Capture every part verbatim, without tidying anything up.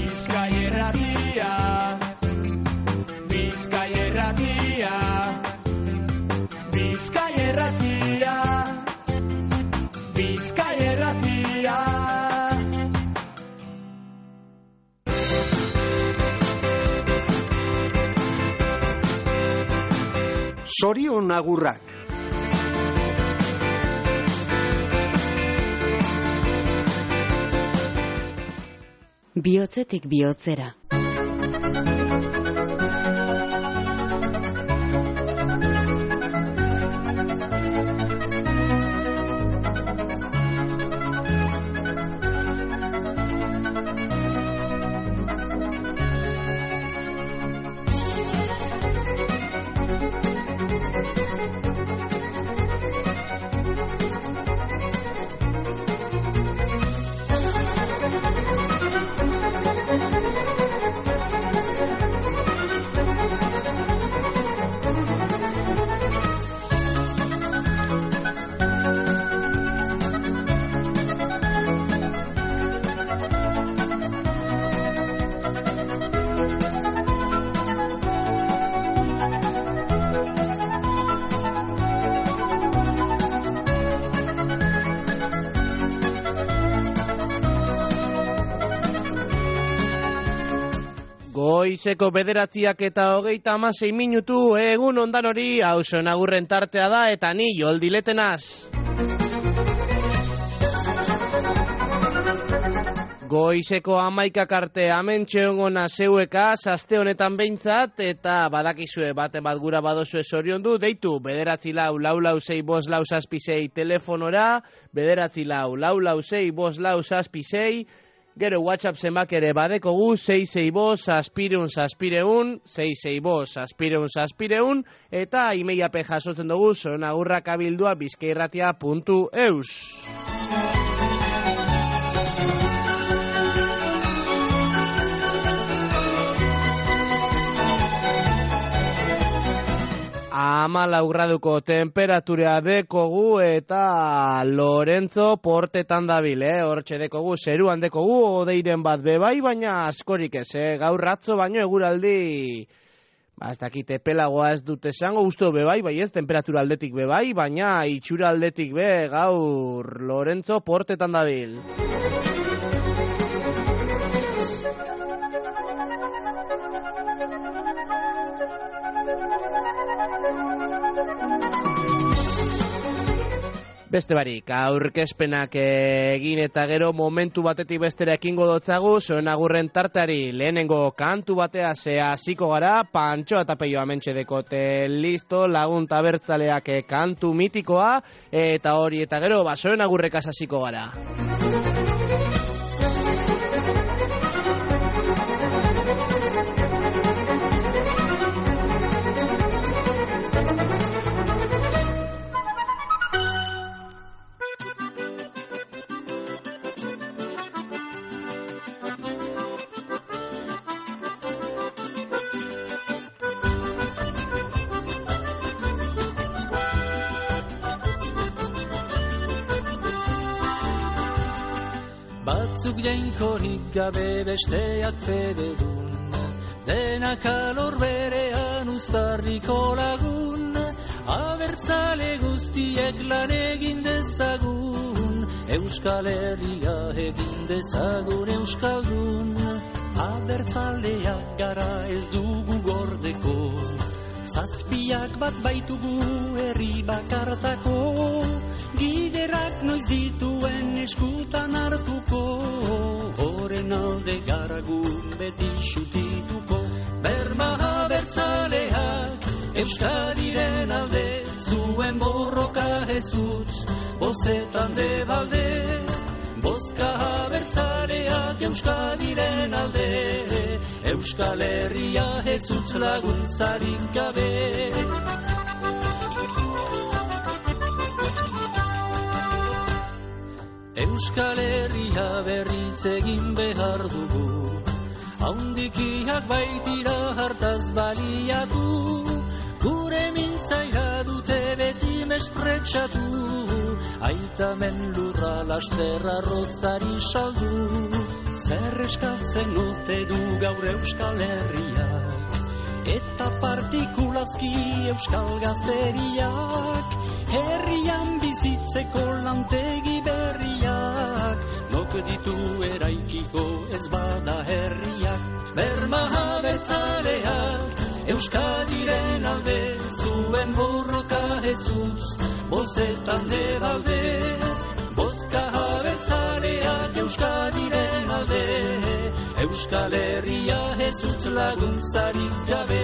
Bizkai Irratia, Bizkai Irratia, Bizkai Irratia, Bizkai Irratia. Zorion agurrak. Bihotzetik bihotzera. Goizeko bederatziak eta hogeita hamasei minutu, egun ondan hori, hauso nagurren tartea da, eta ni joldiletenaz. Goizeko hamaikak arte amentxe ongona zeuekaz, aste honetan behintzat, eta badakizue baten bat gura badozue zorion du, deitu bederatzi lau, lau lau zei, bos lau zazpisei telefonora, bederatzi lau, lau lau zei, bos lau zazpisei, gero WhatsApp zenbak ere badekogu, sei sei bos, zazpireun, zazpireun, sei sei bos, zazpireun, zazpireun, eta imeiape jasotzen dugu, zonagurrak abildua bizkairratia puntu eus. Hamalau graduko temperatura dekogu eta Lorenzo portetan dabil, eh? Hortxe dekogu, zeruan dekogu, odeiren bat bebai, baina askorik ez, eh? Gaur atzo baino eguraldi, ba, ez dakite pelagoa ez dute esango, usto bebai, bai ez, temperatura aldetik bebai, baina itxura aldetik be, gaur Lorenzo portetan dabil. Beste barik, aurkezpenak egin eta gero momentu batetik bestera ekingo dotzagu, zuen agurren tarteari lehenengo kantu batea zea hasiko gara, Pantxo eta Peio amentxe dekote listo, lagun tabertzaleak kantu mitikoa, eta hori eta gero, ba, zuen agurrekaz hasiko gara. Batzuk jainkorik gabe besteak fededun, denak alor berean uztarriko lagun, abertzale guztiek lan egin dezagun, Euskal Herria egin dezagun euskaldun. Abertzaleak gara ez dugu gordeko, zazpiak bat baitugu herri bakartako, giderak noiz dituen eskutan hartuko, horren alde garagun beti xutituko. Berma abertzaleak Euskadiren alde, zuen borroka ez utz, bozetan de balde. Bozka abertzaleak Euskadiren alde, Euskal Herria ez utz laguntzarik gabe. Euskal Herria berritz egin behar dugu, haundikiak baitira hartaz baliatu, gure mintzaira dute beti mespretxatu, aitamen lurra lasterra rotzari saldu. Zer eskatzen ote du gaur Euskal Herriak, eta partikulazki Euskal Gazteriak, herrian bizitzeko lantegi berriak, nok ditu eraikiko ez bada herriak. Berma abertzaleak, Euskadiren alde, zuen borroka ezutz, bozetan de balde. Bozka abertzaleak, Euskadiren alde, Euskal Herria ezutz laguntzarik gabe.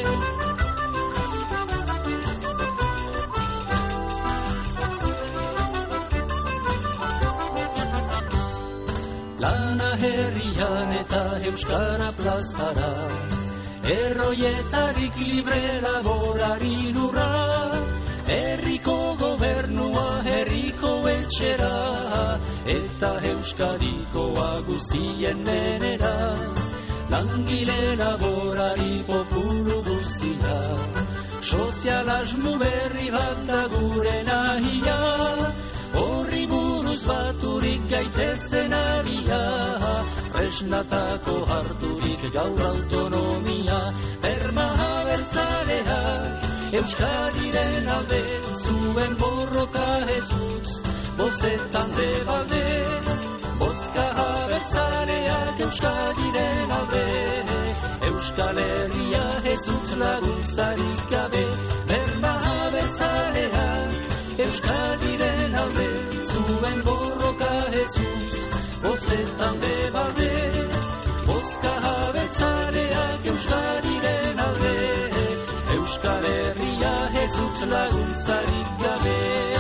Lana herrian eta Euskara plazara, erroietarik libre laborari lurra, herriko gobernua herriko etxera, eta Euskadikoa guztien menera, langile laborari populu guztia, sozialasmu berri bat da gure nahia, horri buruz baturik gaitezen abia, presnatako harturik gaur autonomia. Berma abertzaleak, Euskadiren alde, zuen borroka ezutz, bozetan de balde. Bozka abertzaleak, Euskadiren alde, Euskal Herria ezutz laguntzarik gabe. Berma abertzaleak, Euskadiren alde, zuen borroka ezutz, bozetan de balde. Bozka abertzaleak, Euskadiren alde, Euskal Herria ezutz laguntzarik gabe.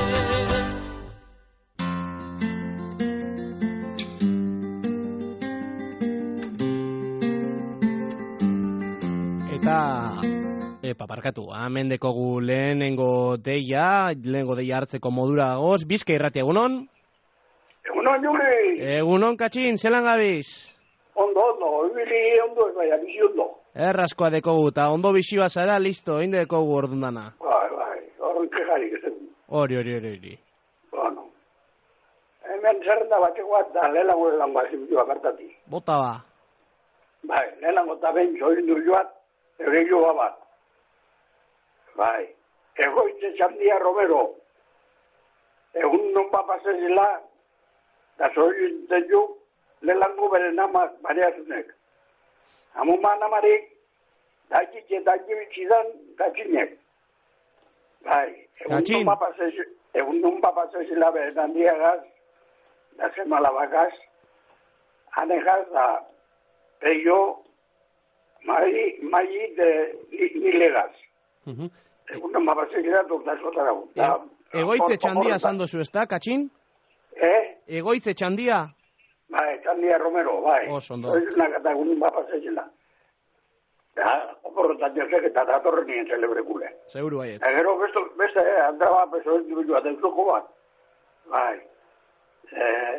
Eta epa parkatu, hemen dekogu lehenengo deia, lehenengo deia hartzeko modura gagoz. Bizka irratia, egunon? Egunon, Juli. Egunon, Katxin, zelan gabiz? Ondo, ondo, ibili ondo, baina, bizi ondo. Erraskoa dekogu, eta ondo bizi bazara, listo, inde dekogu ordundana. Bai, bai, horren kejarik ez dugu. Hori, hori, hori, hori. Bueno, hemen zerrenda bateko bat da, lehenango elan bat zimtua kartati. Bota ba. Bai, lehenango eta behin zorindu joat, eure joa bat. Bai, egoitze Txandia Romero, egun non papasezela, da zorintzen jo, lehenango beren amak bareazunek. Amuman amarik, dakik eta akibitzidan, katxinek. Bai, egun non papasezela beren handiagaz, da zemalabakaz, anegaz da, peio, mai, mai de nilegaz. Uh-huh. Egun non papasezela doktasotara. E, egoitze Txandia zandozu ez da, Katxin? Eh? Egoitze Txandia? Bai, Txandia Romero, bai. Oso ondo. Soy una gata egun non papasezela. Ja, oporrotan jozek eta datorren nien celebrekule. Seguru baiet. Gero beste, beste, eh, andraba peso ez dut joa deuzoko bat. Bai. Eh,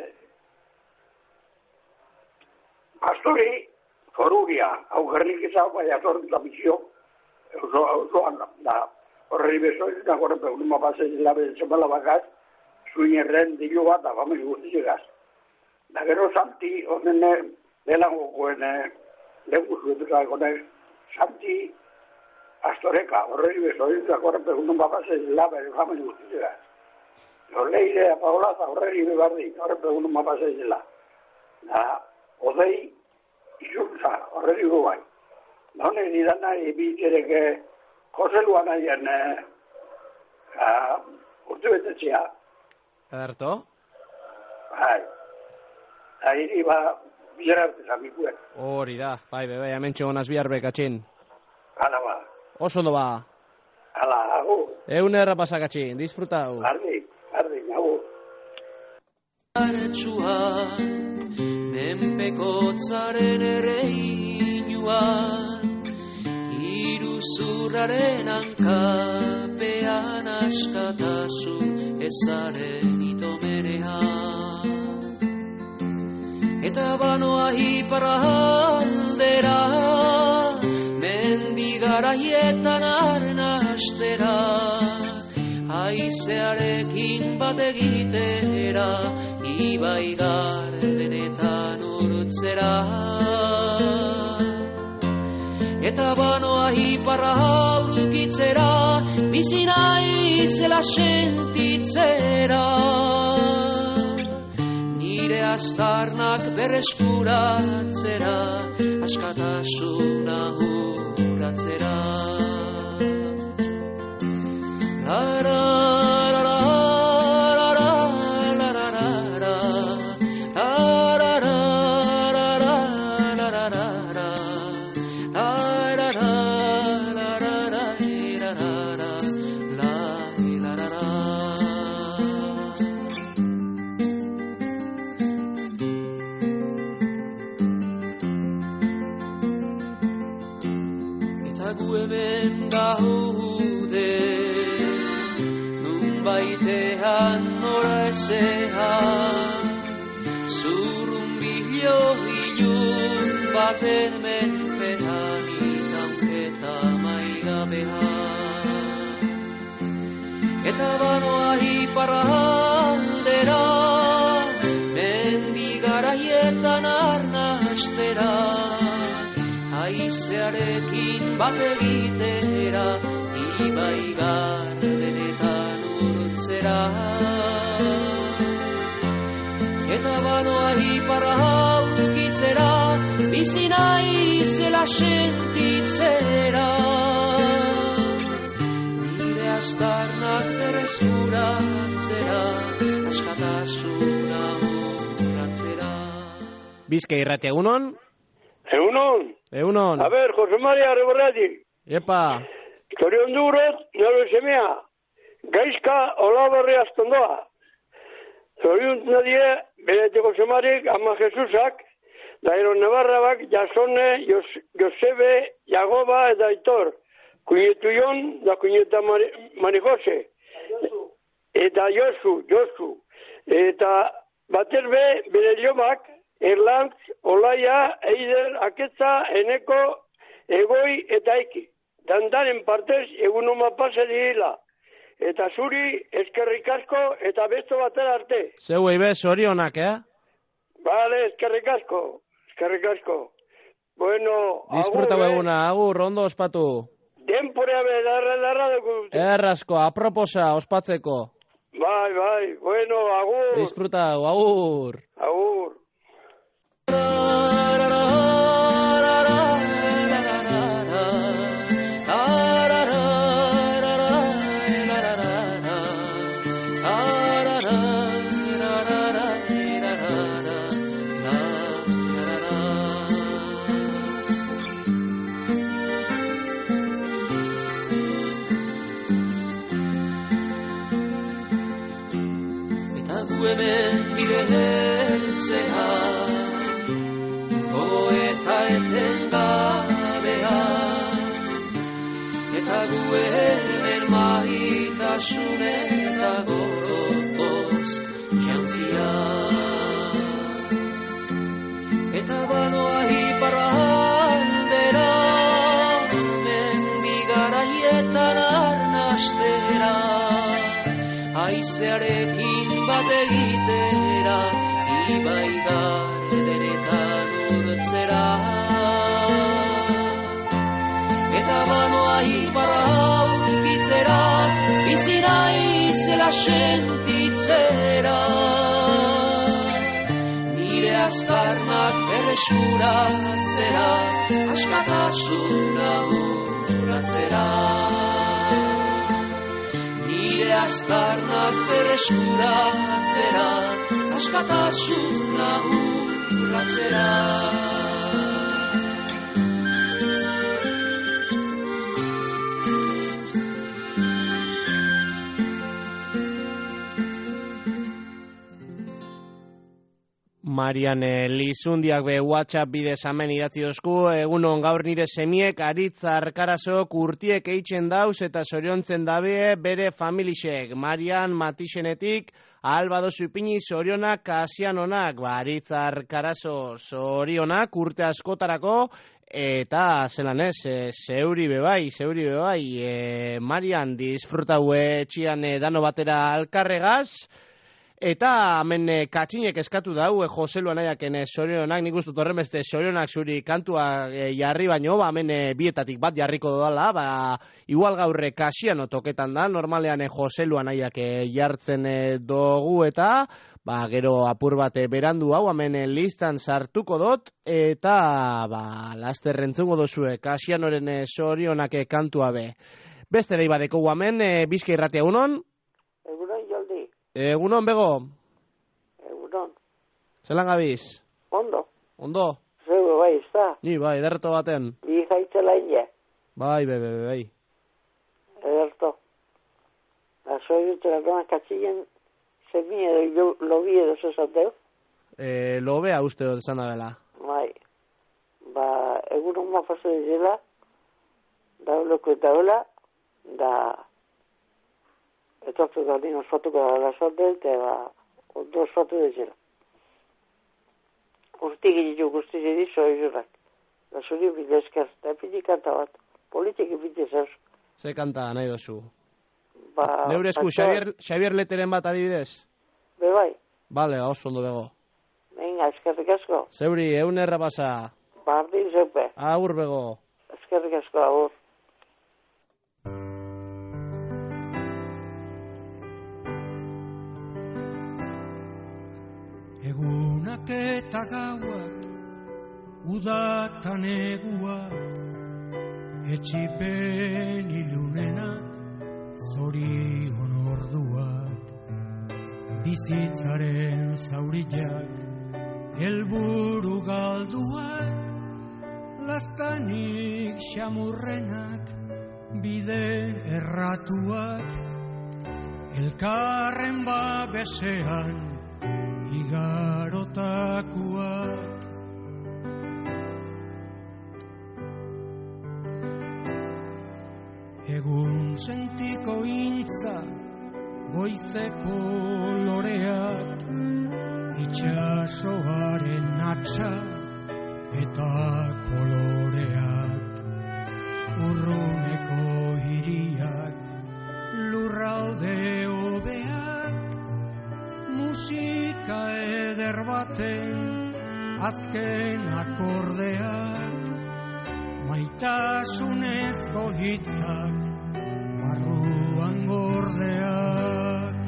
Pastori, foruria, hau gernik izan, bai, atorren da bizio, oso, oso, da, horreri beso, ez da gorrepe, un mapasez labe, zemala bakaz, zuinerren dio bat, da, famili guztizegaz. Da, gero Santi, honen, delangokoen, lehenku zuetuak, honen, Santi, Astoreka, horreri beso, ez da gorrepe, un mapasez labe, famili guztizegaz. Leire, Paolaza, horreri bebardi, horrepe, un mapasez la. Da, odei, izuntza, horreri gu bai. Da honek nidan nahi bizereke kozeluan nahien uh, urte betetzea. Erto? Bai. Da hiri ba, bizerarte zamikuen. Hori da, bai, bai, bai, hemen txegonaz biharbe, Katxin. Hala ba. Oso ondo ba. Hala, agu. Egun erra pasa, Katxin, disfrutau. Ardi, ardi, agu. Aretsua, menpekotzaren ere inuan, iruzurraren hankapean askatasun ezaren itomenean. Eta banoa iparraldera, mendigaraietan arnastera, haizearekin bat egitera, ibai gardenetan urtzera. Eta banoa iparra aurkitzera, bizi naizela sentitzera. Nire astarnak berreskuratzera, askatasuna urratzera. La la la la la la la la la la la la hemen gaude, nunbaitean nora ezean, zurrumbilo ilun baten menpean, itanketa maigabean. Eta banoa iparra aldera, mendigaraietan arnastera, haizearekin bat egitera, ibai gardenetan urtzera. Eta banoa iparra aurkitzera, bizi naizela sentitzera. Nire astarnak berreskuratzera, askatasuna urratzera. Bizkai irratia, egunon? Egunon. Egunon. A ver, Jose Maria Reborrati. Epa. Zorion durot, nero semea. Gaizka olabarri astondoa. Zorion nadie, berete Jose Marik, ama Jesusak, daero Navarrabak, Jasone, Jos, Josebe, Jagoba eta Aitor. Kuñetu Jon, da kuñeta Mari, Mari Jose. Eta Josu, Josu. Eta baterbe, bere jomak, Erlantz, Olaia, Eider, Aketza, Eneko, Egoi eta Eki. Dandaren partez egunoma pase dihila. Eta zuri eskerrik asko eta besto batera arte. Zeu eibe, zorionak, eh? Vale, eskerrik asko. Eskerrik asko. Bueno, disfruta agur, eguna, agur, ondo ospatu. Denporea bedarra darra dugu. Errasko, aproposa, ospatzeko. Bai, bai, bueno, agur. Disfruta, agur. Agur. Eta gu hemen bide hertzean, eta etengabean, eta gu hemen maitasun eta gorrotoz jantzian. Eta banoa iparra aldera, mendigaraietan arnastera, haizearekin bat egitera, ibai gardenetan urtzera. Eta banoa iparra aurkitzera, bizi naizela sentitzera. Nire astarnak berreskuratzera, askatasuna urratzera. Nire astarnak berreskuratzera, askatasuna urratzera. Marian Lizundiak be WhatsApp bidez hemen idatzi dozku, egunon gaur nire semiek aritz arkarazok urtiek eitzen dauz eta zoriontzen dabe bere familixek. Marian Matixenetik Alba dozu ipini zorionak kasianonak, baritzar karazo zorionak urte askotarako, eta zelan ez, e, zeuri bebai, zeuri bebai, e, Marian disfrutau etxian e, dano batera alkarregaz, eta hemen e, katxinek eskatu dau, e, Joselu anaiaken e, zorionak, nik ustut horren beste zorionak zuri kantua e, jarri baino, ba, hemen e, bietatik bat jarriko doala, ba, igual gaurre kasiano toketan da, normalean e, Joselu anaiak e, jartzen e, dogu eta, ba, gero apur bat e, berandu hau, hemen e, listan sartuko dot, eta, ba, laster entzungo dozue, kasianoren e, zorionak e, kantua be. Beste dei badeko hemen, e, Bizkai Irratia egunon? Egunon, Joldi. Egunon, bego? Egunon. Zelan gabiz? Ondo. Ondo? Zeu, bai, ez da? Ni, bai, ederto baten. Bi jaitzela ine. Bai, bai, bai, bai. Ederto. La soy dutela dona katxien, zemi edo lobi edo zezateu. E, lobea uste dut esan dela. Bai. Ba, egunon ma paso dizela, da loko eta hola, da... Etortu da dino osfatuko da la sorte, eta ba, ondo osfatu dizela. Urti giritu guzti zedi zoi jurak. Da zuri bidezkaz, da piti kanta bat. Politiki bidezaz. Ze kanta nahi dozu? Ba... Neure esku, Xavier, Xavier Leteren bat adibidez? Be bai. Bale, oso ondo bego. Venga, eskerrik asko. Zeuri, egun erra pasa. Bardin zeupe. Agur bego. Eskerrik asko, agur. Egunak eta gauak, udatan eguak, etxipen ilunenak, zorion orduak, bizitzaren zaurillak, helburu galduak, lastanik xamurrenak, bide erratuak, elkarren babesean, igarotakuak. Egun sentiko intza, goizeko loreak, itxasoaren atxa eta koloreak, urruneko hiriak, lurralde hobeak, musika eder baten azken akordeak, maitasunezko hitzak barruan gordeak.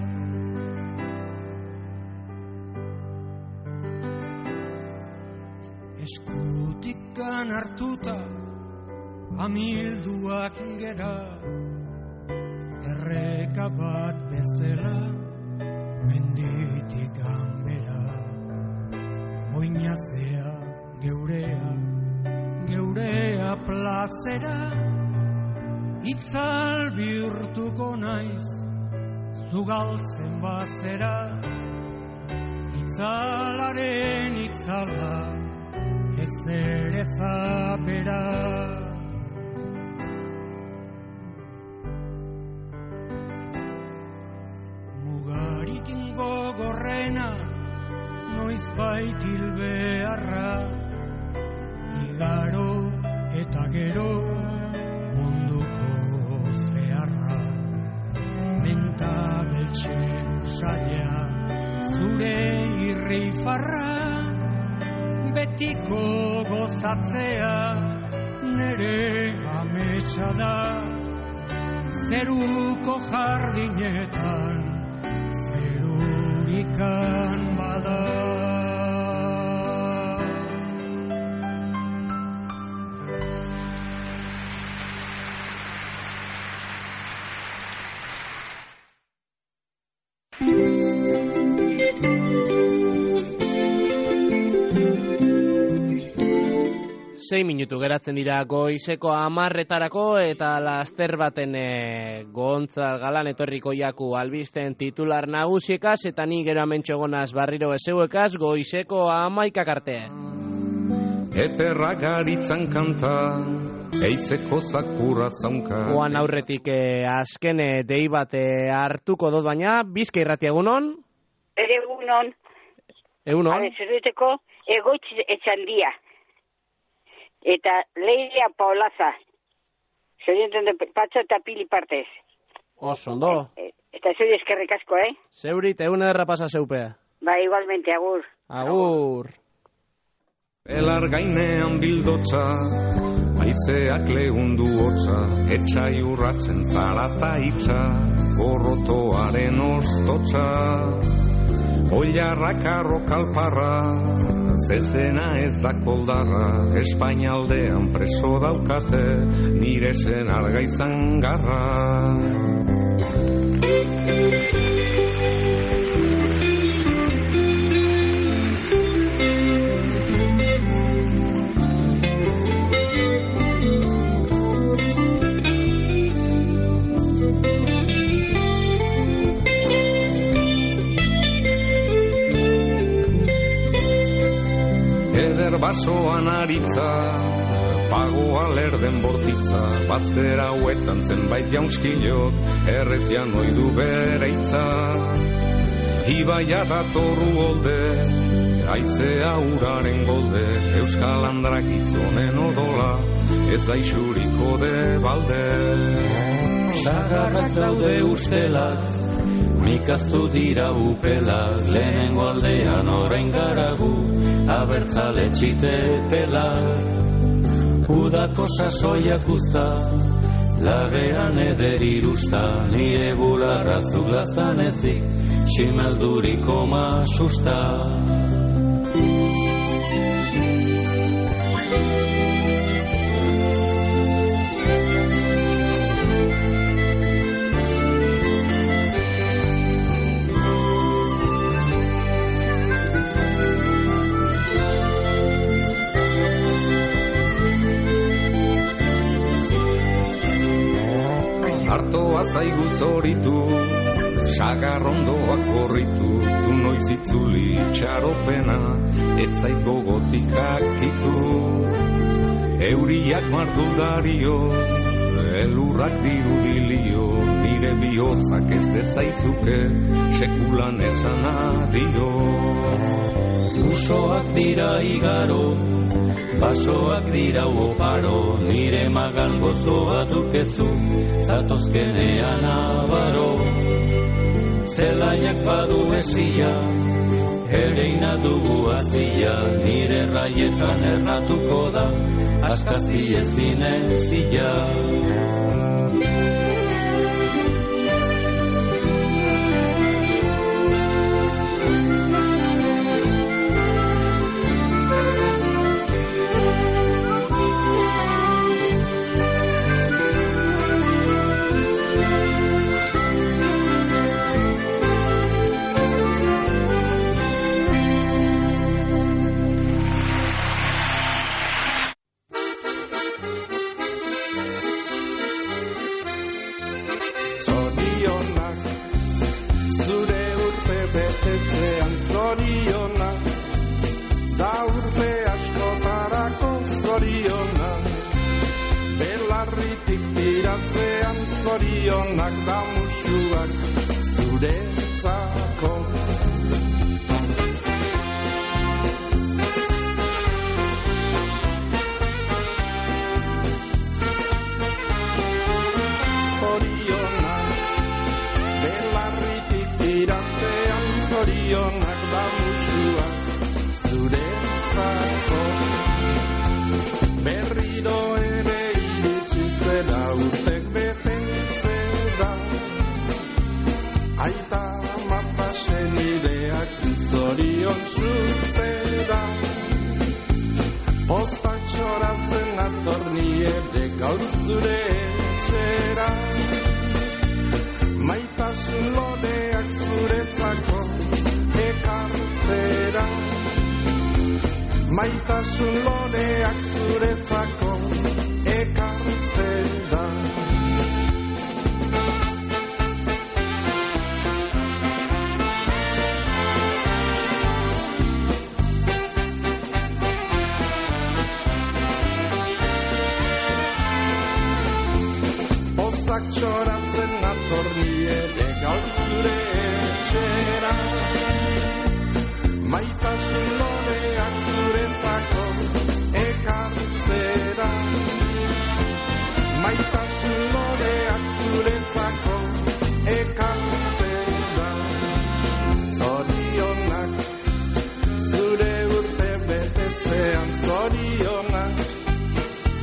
Eskutikan hartuta amilduak gera, erreka bat bezala menditik ganbera, oinazea geurea, geurea plazera, itzal bihurtuko naiz, zugaltzen bazera, itzalaren itzala, ezer ezapera. Gogorrena, noiz baitil beharra, igaro eta gero munduko zeharra, mentabeltxe usaila, zure irrifarra, betiko gozatzea, nere ametsa da, zeruko jardinetan, zerurikan bada. Sei minutu geratzen dira goizeko amarretarako eta laster baten e, Gontzal Galan etorriko jaku albisten titular nagusiekaz eta ni gero amentxo gonaz barriro ezeuekaz goizeko amaikak arte. Eperra garitzan kanta, eitzeko zakura zaunka. Oan aurretik e, azken e, dei bat e, hartuko dut baina, Bizkai Irratia egunon? ere egunon. Egunon? Habe, zerreteko egoitz etxandia. Eta Leiria Paolaza. Zorienten patxa eta pili partez. Oso, ondo. E, eta zuri eskerrik asko, eh? Zeurit, egun ederra pasa zeupea. Ba, igualmente, agur. Agur. Belar gainean bildotza, haizeak lehundu hotza, etxai urratzen zarata itxa, gorrotoaren ostotza. Oilarrak arrokalparra, zezena ez da koldarra, Espainialdean preso daukate, nire zen arga izan garra. Basoan aritza, pagoa lerden bortitza, bazter hauetan zenbait jaunskilok, errez janoidu bere itza. Ibaia datorru golde, haizea uraren golde, Euskal Andrak gizonen odola, ez da isuriko de balde. Sagarrak daude ustelak, mikaztu dira upelak, lehenengo aldean orain garagu, abertzale txite pelak. Udako sasoiak usta, lagean eder irusta, nire bularra zuglazan ezik, ximelduriko masusta. Artoa zaigu zoritu, sagarrondoak gorritu, zu noiz itzuli txaropena, ez zait gogotikak kitu. Euriak mardudario, elurrak dirudilio, nire bihotzak ez dezaizuke, sekulan esan adio. Usoak dira igaro, basoak dira oparo, nire magan gozoa dukezu, zatozkenean abaro. Zelaiak badu esia, ereina dugu azia, nire raietan erratuko da, askazi ezin ezia. Zorionak da musuak zuretzako. Zorionak belarritik tiratzean, zorionak da musuak zuretzako. Berriro ere iritsi zera urtek bete aita mapa senideak zorion zuzera. Postak txoratzen atorni ere gaur zure etxera. Maitasun lodeak zuretzako ekartzera. Maitasun lodeak zuretzako ekartzera. Txoratzen atorni ere gaur zure etxera.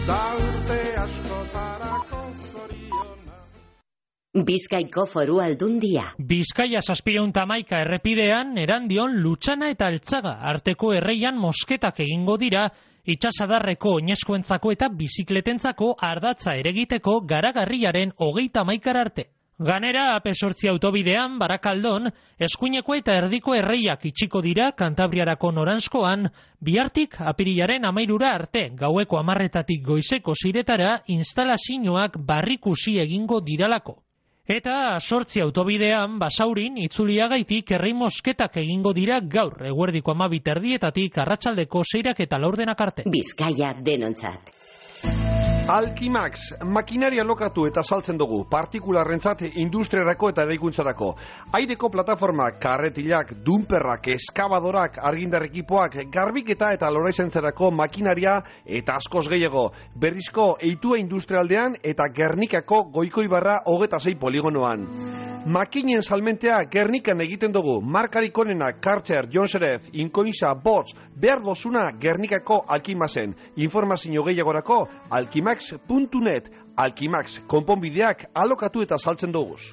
da urte askotarako zoriona. Bizkaiko Foru Aldundia. Bizkaia zazpiehun eta hamaika errepidean Erandion, Lutxana eta Altzaga arteko erreian mosketak egingo dira itsasadarreko oinezkoentzako eta bizikletentzako ardatza eregiteko garagarriaren hogeita hamaikara arte. Ganera, A P zortzi autobidean, Barakaldon, eskuineko eta erdiko erreiak itxiko dira Kantabriarako noranzkoan, bihartik apirilaren hamairura arte, gaueko hamarretatik goizeko ziretara, instalazioak barrikusi egingo diralako. Eta zortzi autobidean, Basaurin, Itzuliagaitik errei mosketak egingo dira gaur, eguerdiko hamabi terdietatik arratsaldeko seirak eta laurdenak arte. Bizkaia denontzat. Alkimax, makinaria lokatu eta saltzen dugu, partikularrentzat industriarako eta eraikuntzarako. Aireko plataformak, karretilak, dumperrak, eskabadorak, argindar ekipoak, garbiketa eta loraizentzarako makinaria eta askoz gehiago. Berrizko eitua industrialdean eta Gernikako Goikoibarra hogeta sei poligonoan. Makinen salmentea Gernikan egiten dugu, markarik onenak Kartzer, Jonserez, Inkoinza, Bots, behar dozuna Gernikako Alkimaxen. Informazio gehiagorako alkimax puntu net. Alkimax, konponbideak alokatu eta saltzen duguz.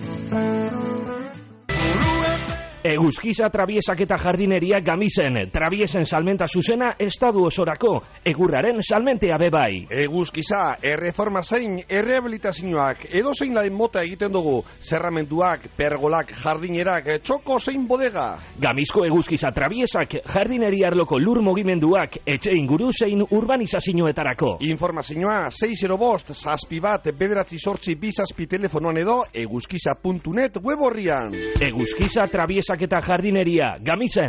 Eguzkiza Trabiesak eta Jardineria Gamisen, Trabiesen salmenta zuzena estadu osorako, egurraren salmentea bebai. Eguzkiza, erreforma zein, errehabilitazioak, edo zein laren mota egiten dugu, zerramenduak, pergolak, jardinerak, txoko zein bodega. Gamizko Eguzkiza Trabiesak, Jardineria arloko lur mugimenduak, etxe inguru zein urbanizazioetarako. Informazioa, sei zero bost, zazpi bat, bederatzi sortzi bizazpi telefonoan edo, eguzkiza puntu net web horrian. Eguzkiza Trabiesak eta Jardineria, Gamisen.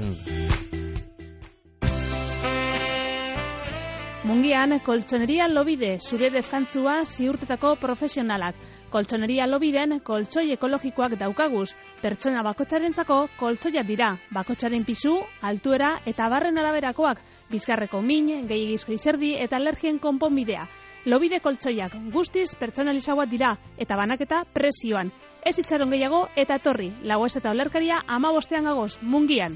Mungian, Koltsoneria Lobide, zure deskantzua ziurtetako profesionalak. Koltsoneria Lobiden, koltsoi ekologikoak daukaguz. Pertsona bakotxarentzako koltsoia dira. Bakotxaren pisu, altuera eta barren araberakoak. Bizkarreko min, gehiagizko izerdi eta alergien konponbidea. Lobide koltsoiak guztiz pertsonalizagoak dira eta banaketa presioan. Ez itxaron gehiago eta etorri, lauez eta olerkaria hamabostean gagoz, Mungian.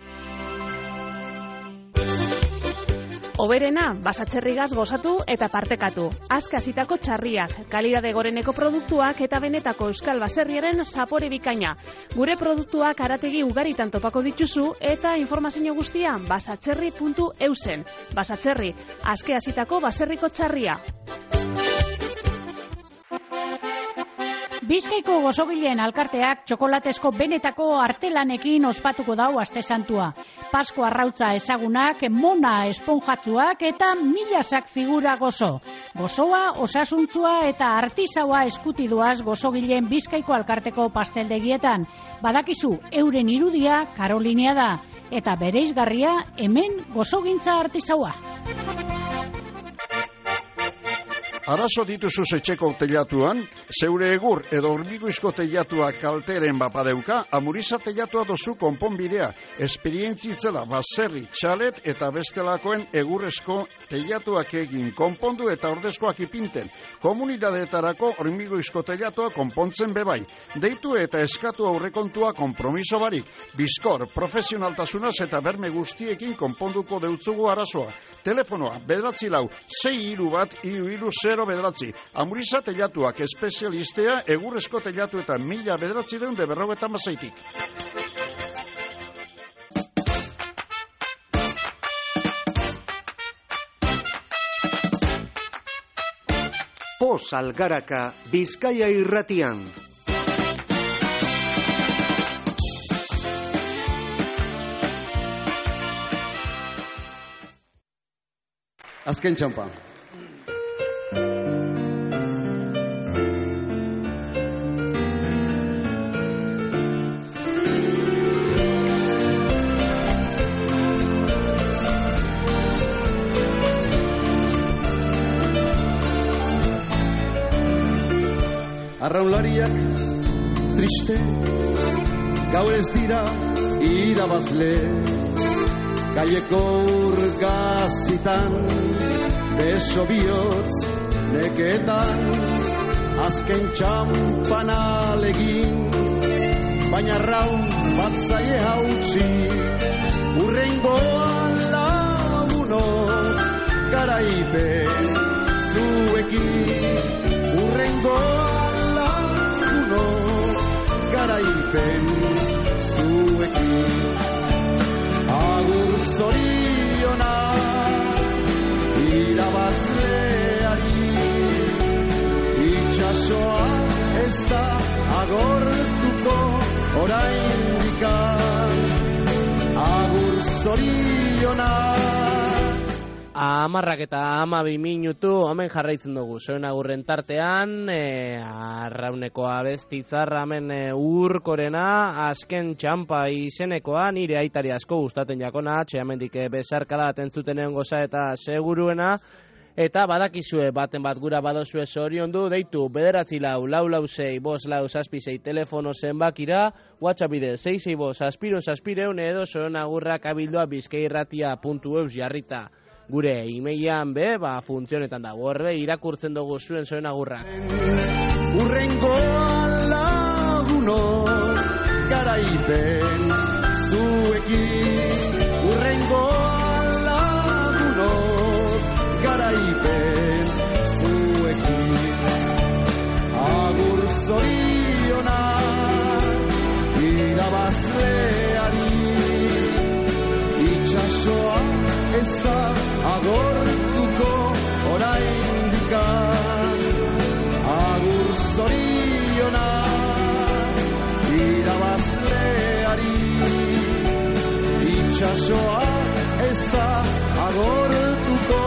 Oberena, basatxerrigaz gozatu eta partekatu. Azkazitako txarriak, kalidade goreneko produktuak eta benetako euskal baserriaren zapore bikaina. Gure produktuak arategi ugaritan topako dituzu eta informazio guztia basatxerri puntu eusen. Basatxerri, azkeazitako baserriko txarria. Bizkaiko gozogileen alkarteak txokolatezko benetako artelanekin ospatuko dau aste santua. Pasko arrautza ezagunak, mona esponjatzuak eta milasak figura gozo. Gozoa, osasuntzua eta artisaua eskutiduaz gozogileen Bizkaiko alkarteko pasteldegietan. Badakizu, euren irudia Karolinea da. Eta bereizgarria hemen gozogintza artisaua. Arazo dituzu etxeko teilatuan, zeure egur edo hormigoizko teilatua kalteren bapadeuka, Amuriza teilatua dozu konponbidea, esperientzitzela baserri, txalet eta bestelakoen egurrezko teilatuak egin konpondu eta ordezkoak ipinten. Komunidadeetarako hormigoizko teilatua konpontzen bebai. Deitu eta eskatu aurrekontua konpromiso barik. Bizkor, profesionaltasunaz eta berme guztiekin konponduko deutzugu arazoa. Telefonoa, bederatzi lau, sei hiru bat, hiru hiru zero bederatzi. Amuriza teilatuak espezialistea egurrezko teilatu eta mila bederatzi deun de berrogetan bazaitik. Poz Algaraka, Bizkaia irratian. Azken txampa. Arraunlariak triste, gaur ez dira irabazle, gaieko urgazitan, beso bihotz neketan, azken txampan alegin, baina raun bat zaie hautsi, urrengoan laguno, garaipe irabazleari. Itxasoa ez da agortuko oraindikan, agur zorionak. Amarrak eta amabi minutu, hemen jarraitzen dugu, zoen agurren tartean, e, arrauneko abestitzarra hemen e, urkorena, azken txampa izenekoa, nire aitari asko gustaten jakona, txeamendik e, bezarkada atentzuten egon goza eta seguruena, eta badakizue baten bat gura badozue zorion du, deitu bederatzi lau, lau lau zei, bos lau zazpi zei telefono zenbakira, WhatsApp bide, sei sei bos, zazpiro zazpireun edo zoen agurrak abildoa bizkairratia puntu eus jarrita. Gure e-mailean be, ba, funtzionetan dago, horbe irakurtzen dugu zuen zoen agurrak. Urrengoan lagunok garaipen zuekin, urrengoan lagunok garaipen zuekin, agur zorionak irabazleari. Itxasoa ez da agortuko oraindikan, agur zorionak irabazleari. Itxasoa ez da agortuko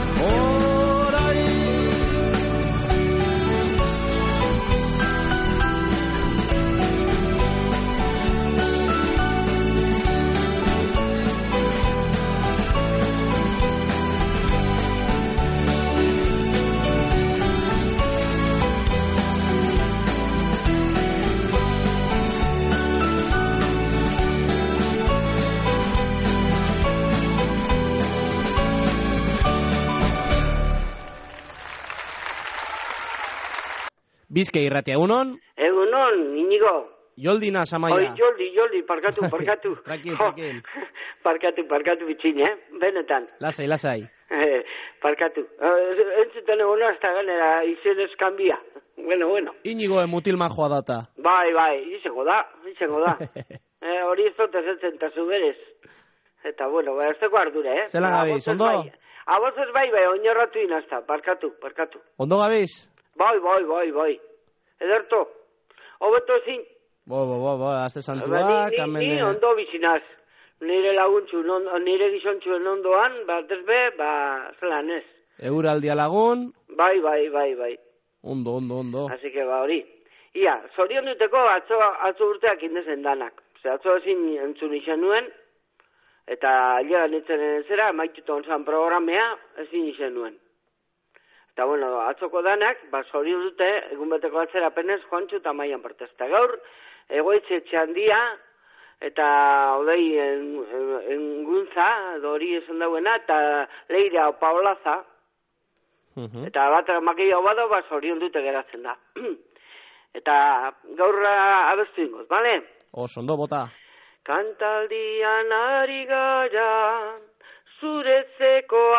Bizkai irratia, egunon? Egunon, Inigo. Joldina, Samaia. Oi, Joldi, Joldi, parkatu, parkatu. Tranquil, tranquil. Parkatu, parkatu bitxin, eh? Benetan. Lasai, lasai. Eh, parkatu. Uh, entzuten egon hasta ganera, izen eskambia. Bueno, bueno. Inigo mutilman joa data. Bai, bai, izango da, izango da. eh, hori ez dut ezetzen tazu berez. Eta, bueno, ba, ez teko ardura, eh? Zelan gabiz, ondo? Aboz ez bai, bai, oinorratu inazta, parkatu, parkatu. Ondo gabiz? Bai, bai, bai, bai. Ederto, hobeto ezin. Bo, bo, bo, bo, azte santuak. Ni, ni, ni ondo bizinaz. Nire laguntzu, non, nire gizontzuen ondoan, bat ez be, ba, zelan ez. Euraldia lagun. Bai, bai, bai, bai. Ondo, ondo, ondo. Así que ba, hori. Ia, zorion duteko atzo, atzo urteak indezen danak. Ose, atzo ezin entzun izan nuen, eta llegan etzen zera, maituta onzan programea, ezin izan nuen. Eta, bueno, atzoko danak, ba, zori dute, egun beteko atzera penez, Juantxu eta Maian protesta. Gaur, egoitze txandia, eta odei enguntza, en hori esan dauena, eta leira paolaza, uh -huh. eta bat makio bado, ba, zori dute geratzen da. Eta gaur abestu ingoz, bale? Oso, ondo bota. Kantaldian ari gara, zuretzeko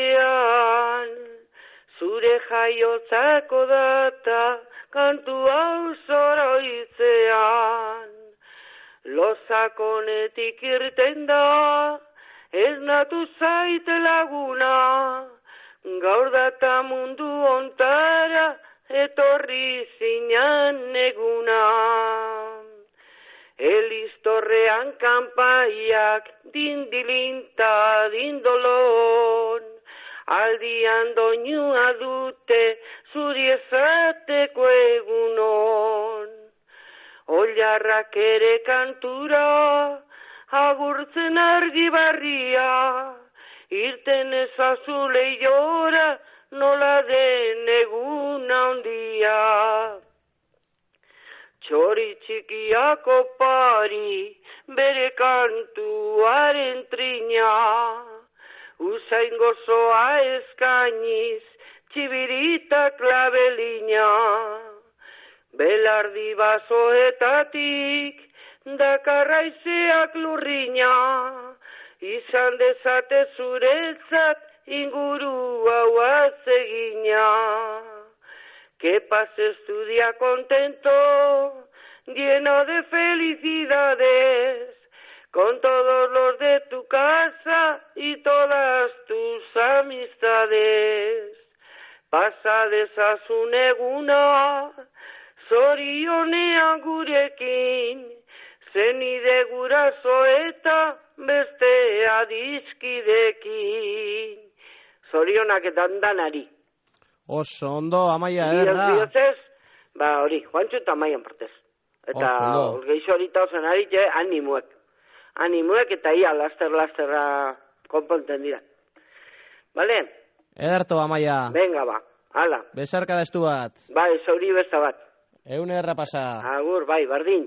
atean, zure jaiotzako data, kantu hau zoroitzean. Lozakonetik irten da, ez natu zaite laguna, gaur data mundu ontara, etorri zinan eguna. Elistorrean kanpaiak, dindilinta dindolon, aldian doinua dute, zuri ezateko egunon. Oilarrak ere kantura, agurtzen argi barria, irten ezazu lehiora, nola den eguna ondia. Txori txikiako pari, bere kantuaren trina, usain gozoa eskainiz, txibirita klabelina. Belardi basoetatik, dakarraizeak lurrina, izan dezate zuretzat inguru hau atzegina. Que pases tu día contento, lleno de felicidades, con todos los de tu casa y todas tus amistades. Pasa dezasun eguna, zorionean gurekin, zenide guraso eta beste adizkidekin. Zorionak eta danari. Oso ondo, Amaia, erra. Biotzez, ba hori, Juantxo eta Amaian partez. Eta geixo horita ozen haritxe, animuek. Animuek eta ia laster-lasterra konponten dira. Bale? Ederto, Amaia. Venga, ba, hala. Besarka da estu bat. Bai, zauri besta bat. Egun erra pasa. Agur, bai, bardin.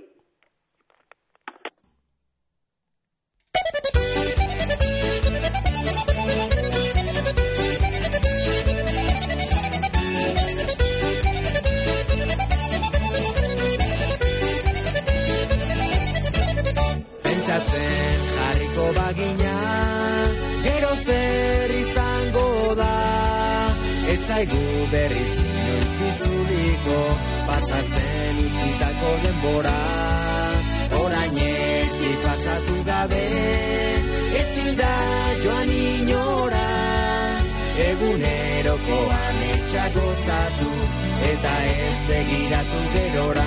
Pentsatzen jarriko bagina, gero zer izango da, ez zaigu berriz inoiz itzuliko, pasatzen utzitako denbora, orainetik pasatu gabe, ezin da joan inora, eguneroko ametsa gozatu, eta ez begiratu gerora.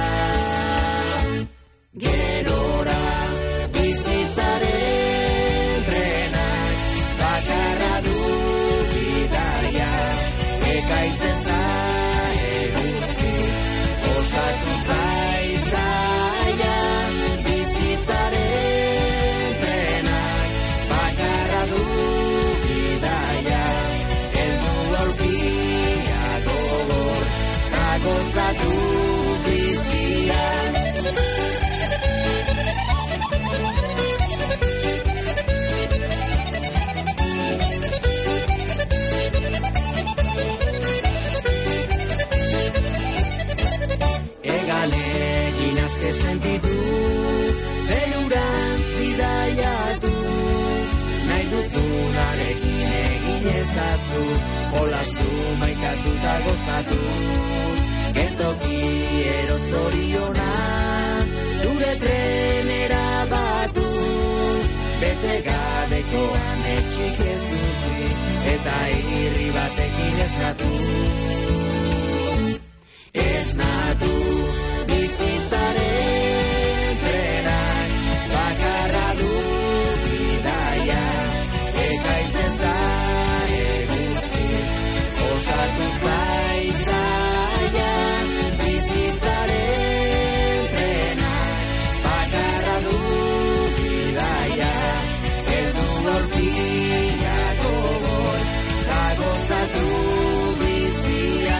Gerora, bizitzaren trenak, bakarra du bidaia, ekaitzez da eguzkiz, osatuz baizaia. Bizitzaren trenak, bakarra du bidaia, heldu aurkia gogor, gozatu bizia. Egalegin azke sentitu, zerurantz bidaiatu, nahi duzunarekin egin ezazu, jolastu maikatuta gozatu, geltoki erozoriona, zure trenera batu, bete gabeko ametxik ez utzi, eta irri batekin esnatu. Esnatu bizitzaren trenak, bakarra du bidaia, ekaitzez da eguzkiz, osatuz baizaia. Bizitzaren trenak, bakarra du bidaia, heldu aurkia gogor, da gozatu bizia.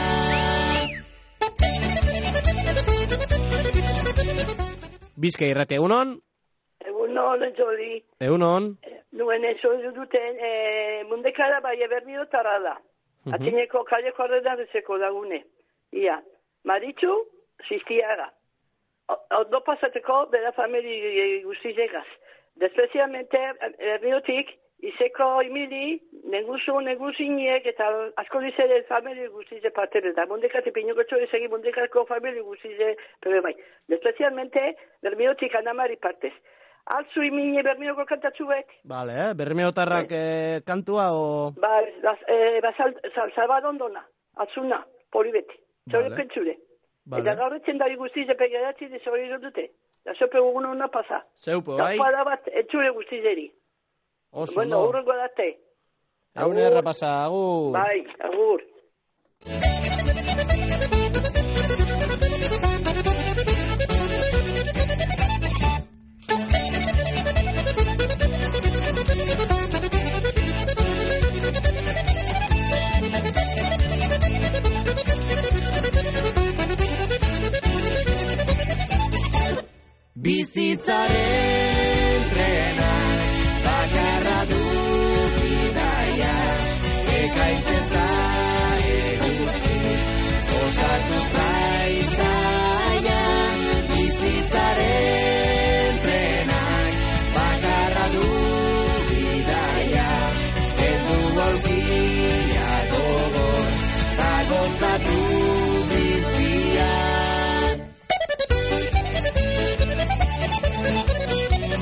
Bizkai irrati, egunon? Egunon, Joli. Egunon? Nuen eso duten eh, mundekara bai ebernido tarada. Mhm. Atzineko kaleko arredarizeko lagune. Ia, Maritxu, Sistiaga. Ondo pasateko bera famili guztizegaz. Especialmente erniotik, izeko imili, neguzu, neguziniek, eta asko dizere famili guztize partere. Da mundekate pinoko txori segi mundekako famili guztize, pero bai. Especialmente erniotik anamari partez. Altzu imini bermioko kantatzuek. Vale, eh? Bermeotarrak eh, kantua o... Ba, eh, ba sal, sal, salbadondona, altzuna, polibeti. Zore Vale. pentsure. Vale. Eta gaurretzen da guztize pegadatzi de zori dute. Da sope ugun hona pasa. Zeupo, Da bai? para bat etxure guztizeri. Oso, Bueno, no. urrengo date. Egun erra pasa, agur. Bai, agur. Bizitzaren trenak, bakarra du bidaia, ekaitzez da eguzkiz, osatuz baizaia. Bizitzaren trenak, bakarra du bidaia, heldu aurkia gogor, da gozatu bizia.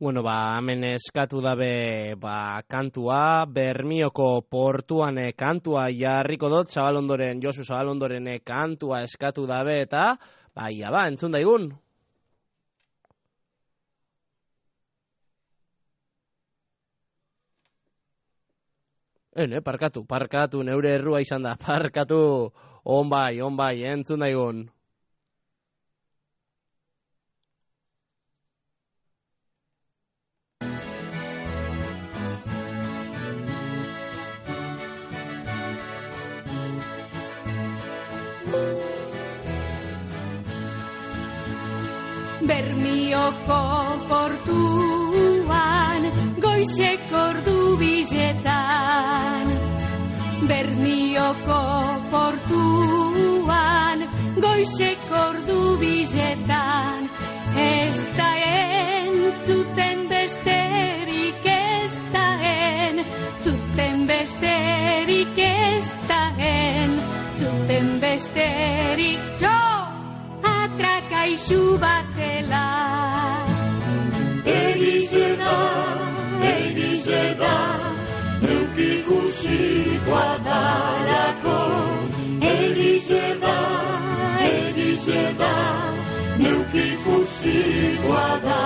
Bueno, ba, hemen eskatu dabe, ba, kantua, Bermioko portuan eh, kantua jarriko dut, Zabalondoren, Josu Zabalondoren eh, kantua eskatu dabe, eta, ba, ia ba, entzun daigun. Ene, parkatu, parkatu, neure errua izan da, parkatu, on bai, on bai, entzun daigun. Bermioko portuan, goizeko ordu biletan. Bermioko portuan, goizeko ordu biletan. Ez da entzuten besterik, ez da entzuten besterik, ez da entzuten besterik, jo! Atrakaixu batela. Egize da, egize da, neuk ikusikoa darako. Egize da, egize da, neuk ikusikoa da.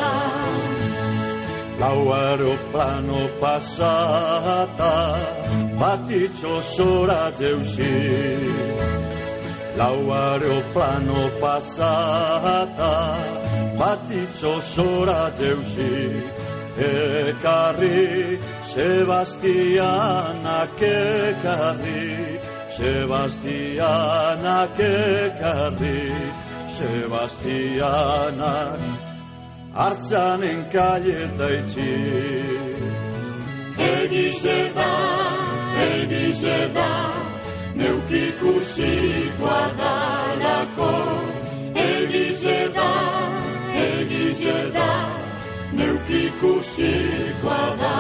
Lau aeroplano pasata, bat itxosora jeusi. Lau aeroplano pasata, bat itxosora jeusi. Ekarri, Sebastianak ekarri, Sebastianak ekarri, Sebastianak hartzanen kaieta itxi. Egize da, egize da, neuk ikusikoa dalako. Egize da, egize da, neuk ikusikoa da.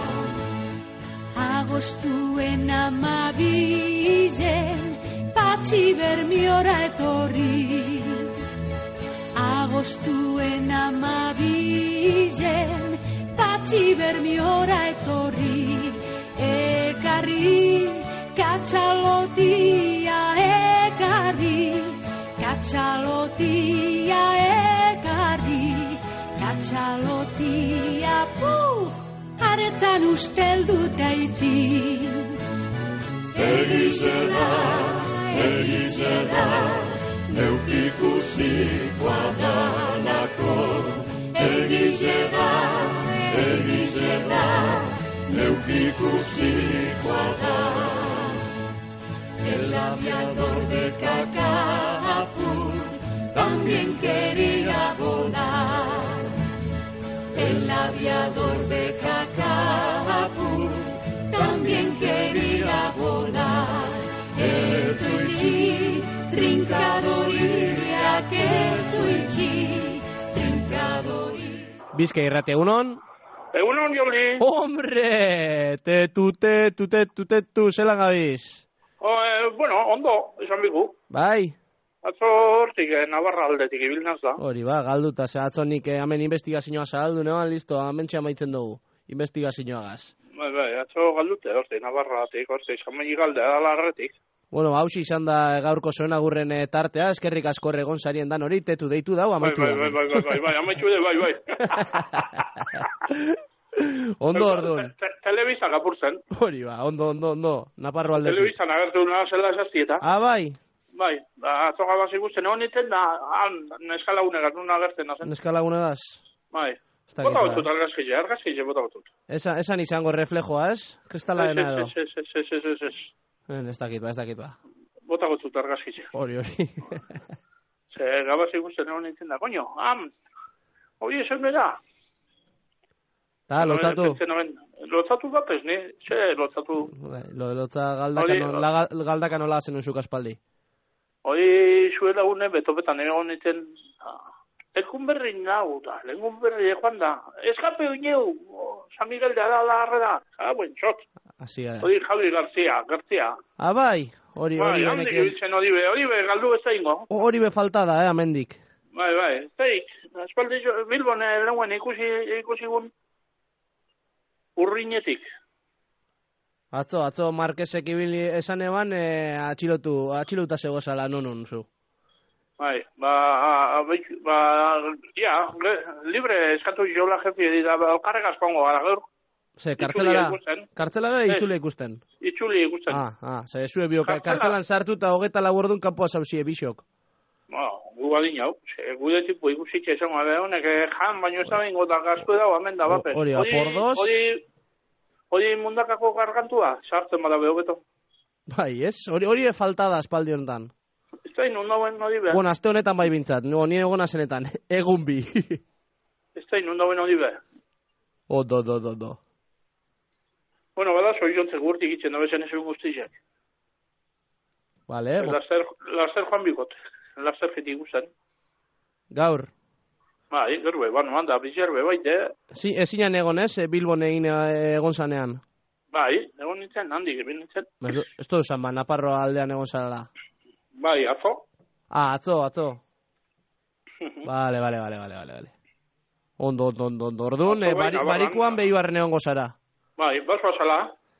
Agostuen amabilen, patxi Bermiora etorri. Agostuen amabilen, patxi Bermiora etorri. Ekarri, katxalotia ekarri, katxalotia ekarri, katxalotia puf, aretzan ustelduta itxi. Egize da, egize da, neuk ikusikoa dalako. Egize da, egize da, neuk ikusikoa da. El aviador de Cacapur también quería volar. El aviador de Cacapur también quería volar. El Tzuitxi, trinkadoria, que Tzuitxi, trinkadoria. Bizka irrate, egunon? Egunon, Joli. Hombre, te tute, tute, tute, tu, zelan gabiz? Oh, eh, bueno, ondo, esan bigu. Bai. Atzo hortik, eh, Navarra aldetik ibilnaz da. Hori ba, galduta, ze atzo nik eh, hemen investigazioa zahaldu, no? Listo, hemen txamaitzen dugu, investigazioagaz. Bai, bai, atzo galdute hortik, Navarra aldetik, hortik, jamai galde adalarretik. Bueno, hausi izan da gaurko zuen agurren eh, tartea, eskerrik asko egon sarien dan hori, tetu deitu dau, amaitu bai, da. Bai, bai, bai, bai, bai, amaitu de, bai, bai. Ondo orduan. Te, telebizan apurtzen. Hori ba, ondo, ondo, ondo, Naparro aldetik. Telebizan agertu nahi zela esaztieta. Ah, bai? Bai, da, atzo gabaz ikusten, egon niten da, han, neskalagunegat, nun agertzen nazen. Neskalagunegaz? Bai. Bota batut, argazkile, argazkile, bota batut. Esa, esan izango reflejoa, ez? Kristala dena edo. Ez, ez, ez, ez, ez, ez, ez. Ez dakit ba, ez dakit ba. Bota batut, argazkile. Hori, hori. Ze, gabaz ikusten, egon niten da, koño, ham, hori esan da. Ta, lotzatu. Lotzatu da, pez, ni? Ze, lotzatu. Lotza galdaka nola zen unzuk aspaldi. Hoi zuela une, betopetan egon niten, ekun berri nahu da, lengun berri joan da. Eskape uneu, San Miguel de Adala arreda, ah, buen txot. Hoi Javi García, García. Ah, bai, hori, hori benekin. Bai, handik ibiltzen hori be, hori be, galdu ez da ingo. Hori be falta da, eh, amendik. Bai, bai, zeik, espaldi jo, Bilbon lehenuen ikusi, ikusigun urrinetik. Atzo, atzo Marquesek ibili esan eban, e, atxilotu, atxiluta zegozala nunun, zu. Bai, ba, ba, ba, ja, libre eskatu jola jefi, da, alkarregaz pongo gara gaur. Ze, kartzelara, kartzelara itzule ikusten. Itzule ikusten. Ah, ah, ze, zue bio, kartzelan sartu eta hogeta labordun kanpoa zauzie, bisok. Ba, gu badin jau, gude tipo ikusitxe esan gabe, honek jan, baino ez da bingo da gaztu edo, amen da, bapen. Hori, por dos. Hori, hori mundakako gargantua, sartzen bada beho beto. Bai, ez? Hori, hori faltada espaldi honetan. Ez da inunda ben hori be. Bueno, azte honetan bai bintzat, no, nire egona zenetan, egun bi. Ez da inunda ben hori be. O, do, do, do, do. Bueno, bada, soi jontzek gurtik itzen da bezen ezen guztizek. Vale. Laster, laster joan bikot. Laster jeti guztan. Gaur. Bai, gerbe, bano, handa, bizerbe, baite. Si, ezinan egon ez, Bilbon egin egon zanean. Bai, egon nintzen, handik egin nintzen. Ez du zan, ba, Naparro aldean egon zarela. Bai, atzo. Ah, atzo, atzo. Vale, vale, vale, vale, vale. Ondo, ondo, ondo, ondo. Orduan, eh, bari, barikuan behi barren egon gozara. Bai, bas basala.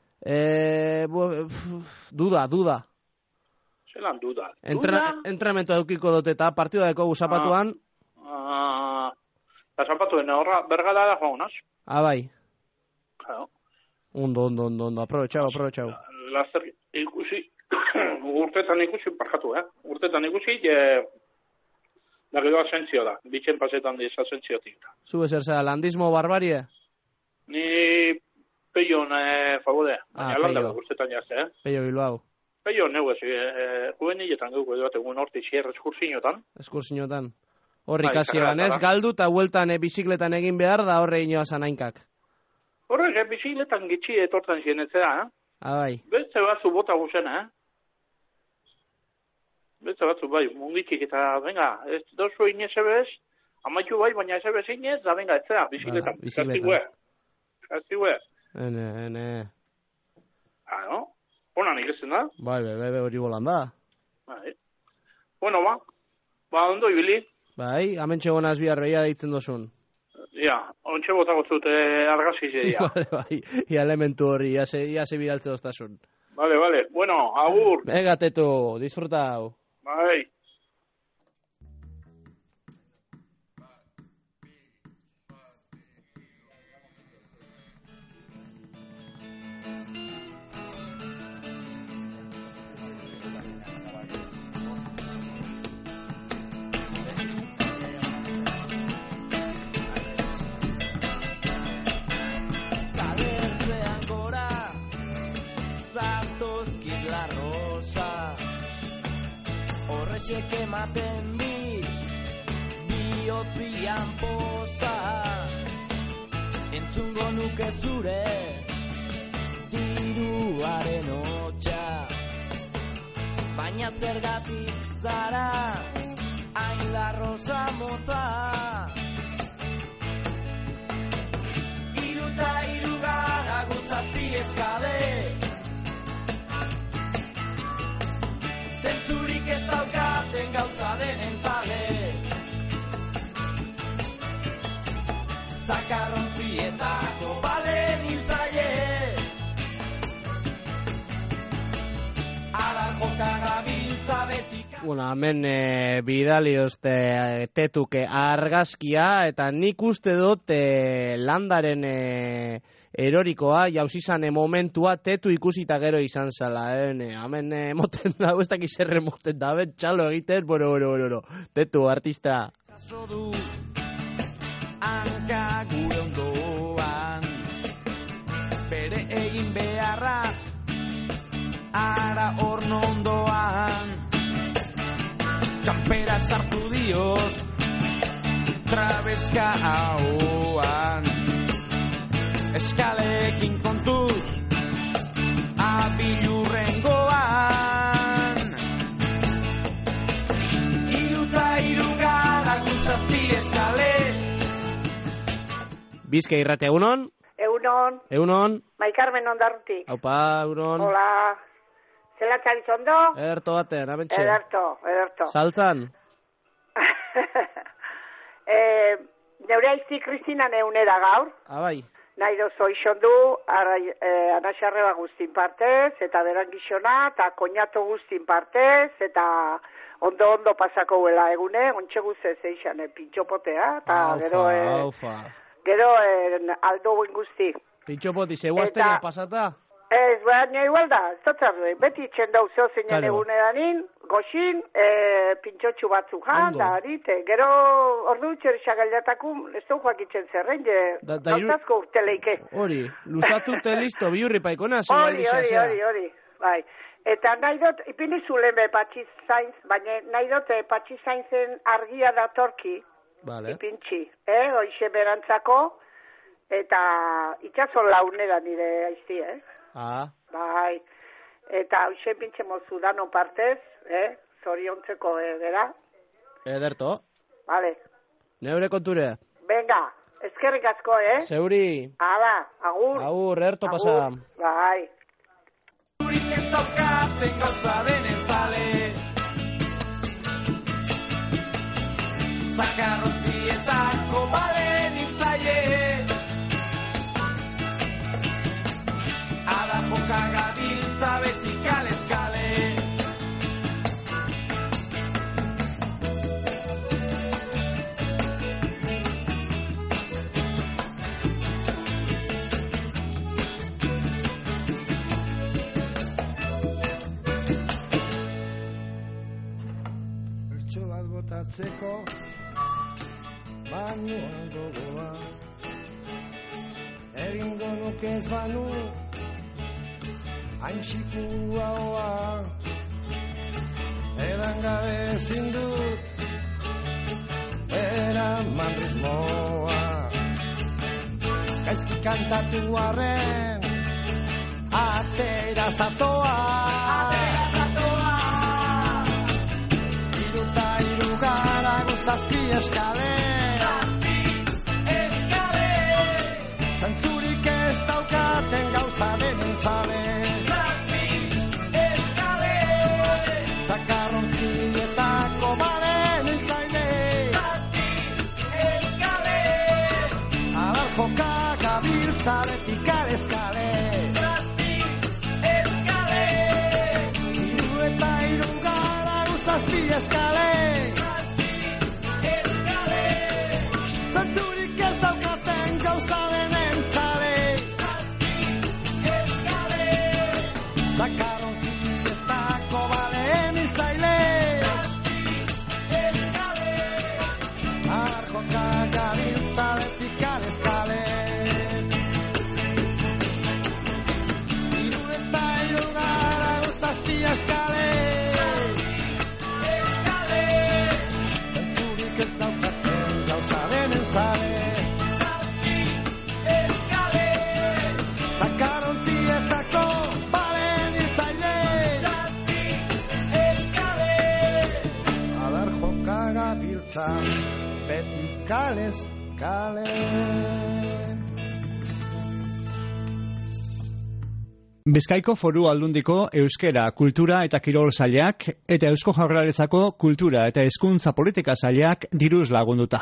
Eh, bu, duda, duda. Zelan duda. Entra, entrenamentu edukiko dut eta partida deko zapatuan. Ah, la zapatuen horra bergada da joanaz. Ah, bai. Claro. Ondo, ondo, ondo, ondo. Aprovechau, aprovechau. Laster ikusi, urtetan ikusi parkatu, eh? Urtetan ikusi, eh, da gero asentzio da. Bitzen pasetan diz asentziotik. Zu ezer zera, landismo barbarie? Ni Peio, eh, favore. Ah, Peio. Urtetan jazte, eh? Peio Bilbao. Peio, neu ez, eh, juveniletan gauko edo bat egun orte xierre eskursinotan. Eskursinotan. Horri kasi eban ez, galdu eta hueltan e, bizikletan egin behar da horre inoa zanainkak. Horrek, e, bizikletan gitxi etortzen zien etzea, eh? Ah, bai. Betze batzu bota guzena, eh? Betze batzu bai, mungitxik eta, venga, ez dozu inez ebez, amaitu bai, baina ez ebez inez, da venga, etzea, bizikletan. Bizikletan. Kastigüe. Ene, ene. Ah, no? Honan ikesten da? Bai, bai, bai, hori bolan da. Bai. Bueno, ba, ba, ondo ibili. Bai, hemen txegonaz bihar behia deitzen dozun. Ja, ontxe botako zute argazi zedia. Vale, bai, ia elementu horri, ia se, ia se bidaltze doztasun. Vale, vale, bueno, agur. Venga, tetu, disfrutau. Bai. Horrexek ematen di bihotzian poza, entzungo nuke zure diruaren hotxa, baina zergatik zara hain larrosa mota. Iruta irugara guzazpi eskale, zentzurik ez daukaten gauza denen zale. Zakarrontzietako balen hiltzaile, alar joka gabiltza betik. Bueno, hemen e, bidali dozte e, tetuke argazkia, eta nik uste dut e, landaren e, erorikoa, jauzizane momentua, tetu ikusita gero izan zala, eh? Hemen eh, moten da, ez dakiz erre moten da, ben txalo egiten, bueno, bueno, bueno, tetu, artista. Kaso du, hanka gure ondoan, bere egin beharra, ara horno ondoan, kanpera sartu diot, trabeska hauan, eskalekin kontuz, abilurrengoan. Iruta irugara guztazpi eskale. Bizka irrate, egunon? Egunon. Egunon. Mai Carmen ondarrutik. Aupa, egunon. Hola. Zela txaritz ondo? Ederto baten, abentxe. Ederto, ederto. Saltzan? e, neure aizti Kristina neunera gaur. Abai. Nahi dozo izon du, eh, anaxarreba guztin partez, eta beran gizona, eta koñato guztin partez, eta ondo-ondo pasako huela egune, ontxe guzez eixan, eh, pintxopotea, eta gero, eh, aufa. gero eh, aldo buen guzti. Pintxopoti, zeguazteria pasata? Ez, baina igual da, ez dut zardu, beti itxen dauz zeo zeinen egune danin, goxin, e, pintxotxu batzuk jan, da, harite, gero ordu txerixak aldatakun, ez du joak itxen zerren, je, gautazko urteleike. Hori, luzatu te listo, biurri paikona, zer hori, hori, hori, hori, bai. Eta nahi dut, ipini zulen be patxiz zainz, baina nahi dut patxiz zainzen argia datorki, vale. Ipintxi, eh, hoxe berantzako, eta itxaso launera nire aizti, eh? Ah. Bai, eta hausen pintxe mozu danon partez, eh? Zoriontzeko edera. Ederto. Vale. Neure konture. Venga, eskerrik asko, eh? Zeuri. Hala, agur. Agur, erto pasa. Bai. Zurik ez daukaten gauza denezale Zakarrotzietako balen intzaie Ada joka gabiltza beti kalez kale Bertso bat botatzeko banuan gogoa egingo nuke ez banu hain xikua hoa edan gabe ezin dut eraman ritmoa gaizki kantatu arren atera zatoa atera zatoa iruta irugara gozazki eskale zazpi eskale zantzurik ez daukaten gauza denentzale Zakarrontzietako balen entzaile Zazpi eskale Adal joka gabiltza beti kalezkale Zazpi eskale Iru eta irugara zazpi eskale Zazpi eskale Zantzurik ez daukaten gauza denen zale Zazpi eskale Zakarrontzietako balen entzaile Gabiltza beti kalezkale Iru eta irugara zazpi eskale Eskale Zantzurik ez daukaten gauza denentzale Zazpi eskale Zakarrontzietako balen hiltzaile Zazpi eskale Adar joka gabiltza beti kalez kale. Bizkaiko Foru Aldundiko Euskera, Kultura eta Kirol Sailak eta Eusko Jaurlaritzako Kultura eta Hezkuntza Politika Sailak diruz lagunduta.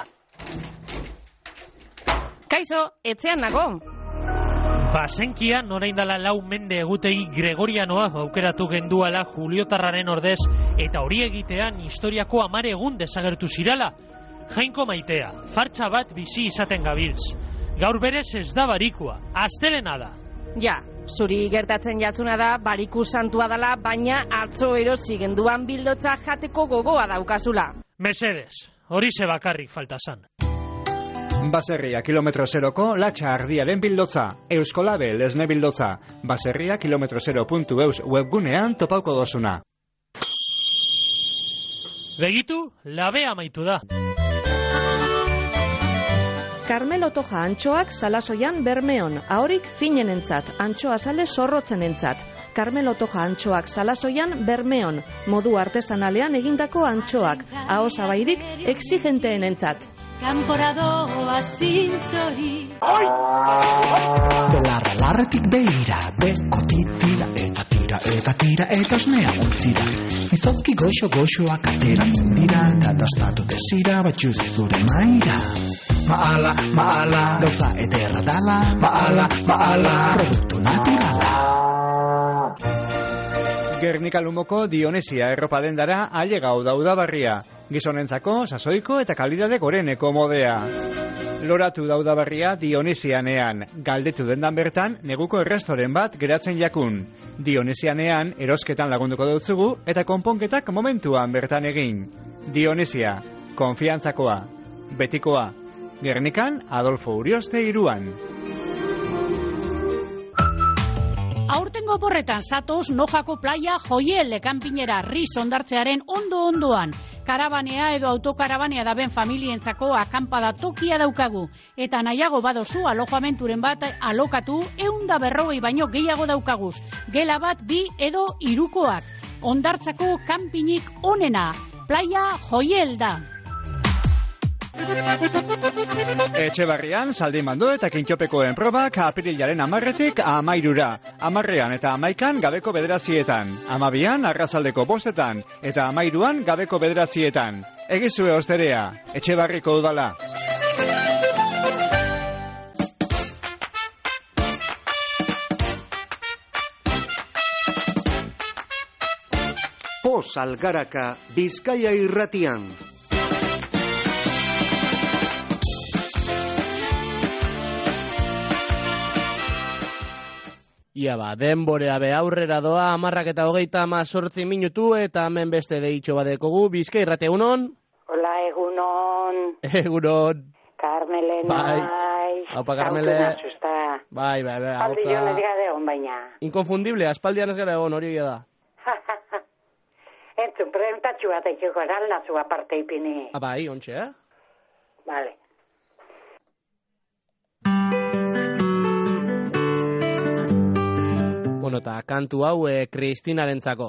Kaixo, etxean nago. Basenkian oraindala lau mende egutegi Gregorianoa aukeratu genduala Juliotarraren ordez eta hori egitean historiako hamar egun desagertu zirala. Jainko maitea, fartxa bat bizi izaten gabiltz. Gaur berez ez da barikua, astelena da. Ja, zuri gertatzen jatzuna da bariku santua dela, baina atzo erosi genduan bildotza jateko gogoa daukazula. Mesedes, hori ze bakarrik falta zan. Baserria kilometro zeroko latxa ardiaren bildotza, Euskolabe lesne bildotza, baserria kilometro zero puntu eus webgunean topauko dozuna. Begitu, labea amaitu da. Carmelo Toja antxoak Salasoian Bermeon, ahorik finenentzat, antxoa sale zorrotzenentzat. Carmelo Toja antxoak Salasoian Bermeon, modu artesanalean egindako antxoak, aho zabairik exigenteenentzat. Kanporadoa zintzori Belarra larretik beira, beko titira eta tira. tira eta tira eta osnea untzira. Izozki goxo goxoak ateratzen dira, katastatu desira batxuz zure maira. Maala, maala, gauza ederra dala, maala, maala, produktu naturala. Gernika Lumoko Dionesia erropa dendara ailegau da udabarria. Gizonentzako sasoiko eta kalidade goreneko modea. Loratu da udabarria Dionesianean. Galdetu dendan bertan neguko errestoren bat geratzen jakun. Dionesianean erosketan lagunduko dutzugu eta konponketak momentuan bertan egin. Dionesia, konfiantzakoa, betikoa. Gernikan Adolfo Urioste iruan. Aurtengo oporretan zatoz Nojako playa Joiel kanpinera Riz ondartzearen ondo-ondoan. Karabanea edo autokarabanea daben familientzako akampada tokia daukagu. Eta nahiago badozu alojamenturen bat alokatu eunda berrogei baino gehiago daukaguz. Gela bat bi edo hirukoak. Ondartzako kanpinik onena. Playa Joiel da. Etxebarrian, Zaldimando eta Kintxopekoen probak apirilaren amarretik amairura. Amarrean eta amaikan gabeko bederatzietan. Amabian, arrazaldeko bostetan. Eta amairuan gabeko bederatzietan. Egizue osterea, Etxebarriko udala. Poz Algaraka, Bizkaia irratian. Ia ba, denborea be aurrera doa, amarrak eta hogeita amazortzi minutu, eta hemen beste deitxo badekogu, Bizkai irrate, egunon? Hola, egunon. Egunon. Carmelen, bai. naiz. Haupa, Carmele. Asusta. Bai, bai, bai. Aldi joan ez gara egon baina. Inkonfundible, aspaldian ez gara egon, hori da. Entzun, preguntatxu bat eitxuko, eraldazu aparte ipini. Ah, bai, ontxe, eh? Vale. Bueno, eta kantu hau e, Kristinarentzako.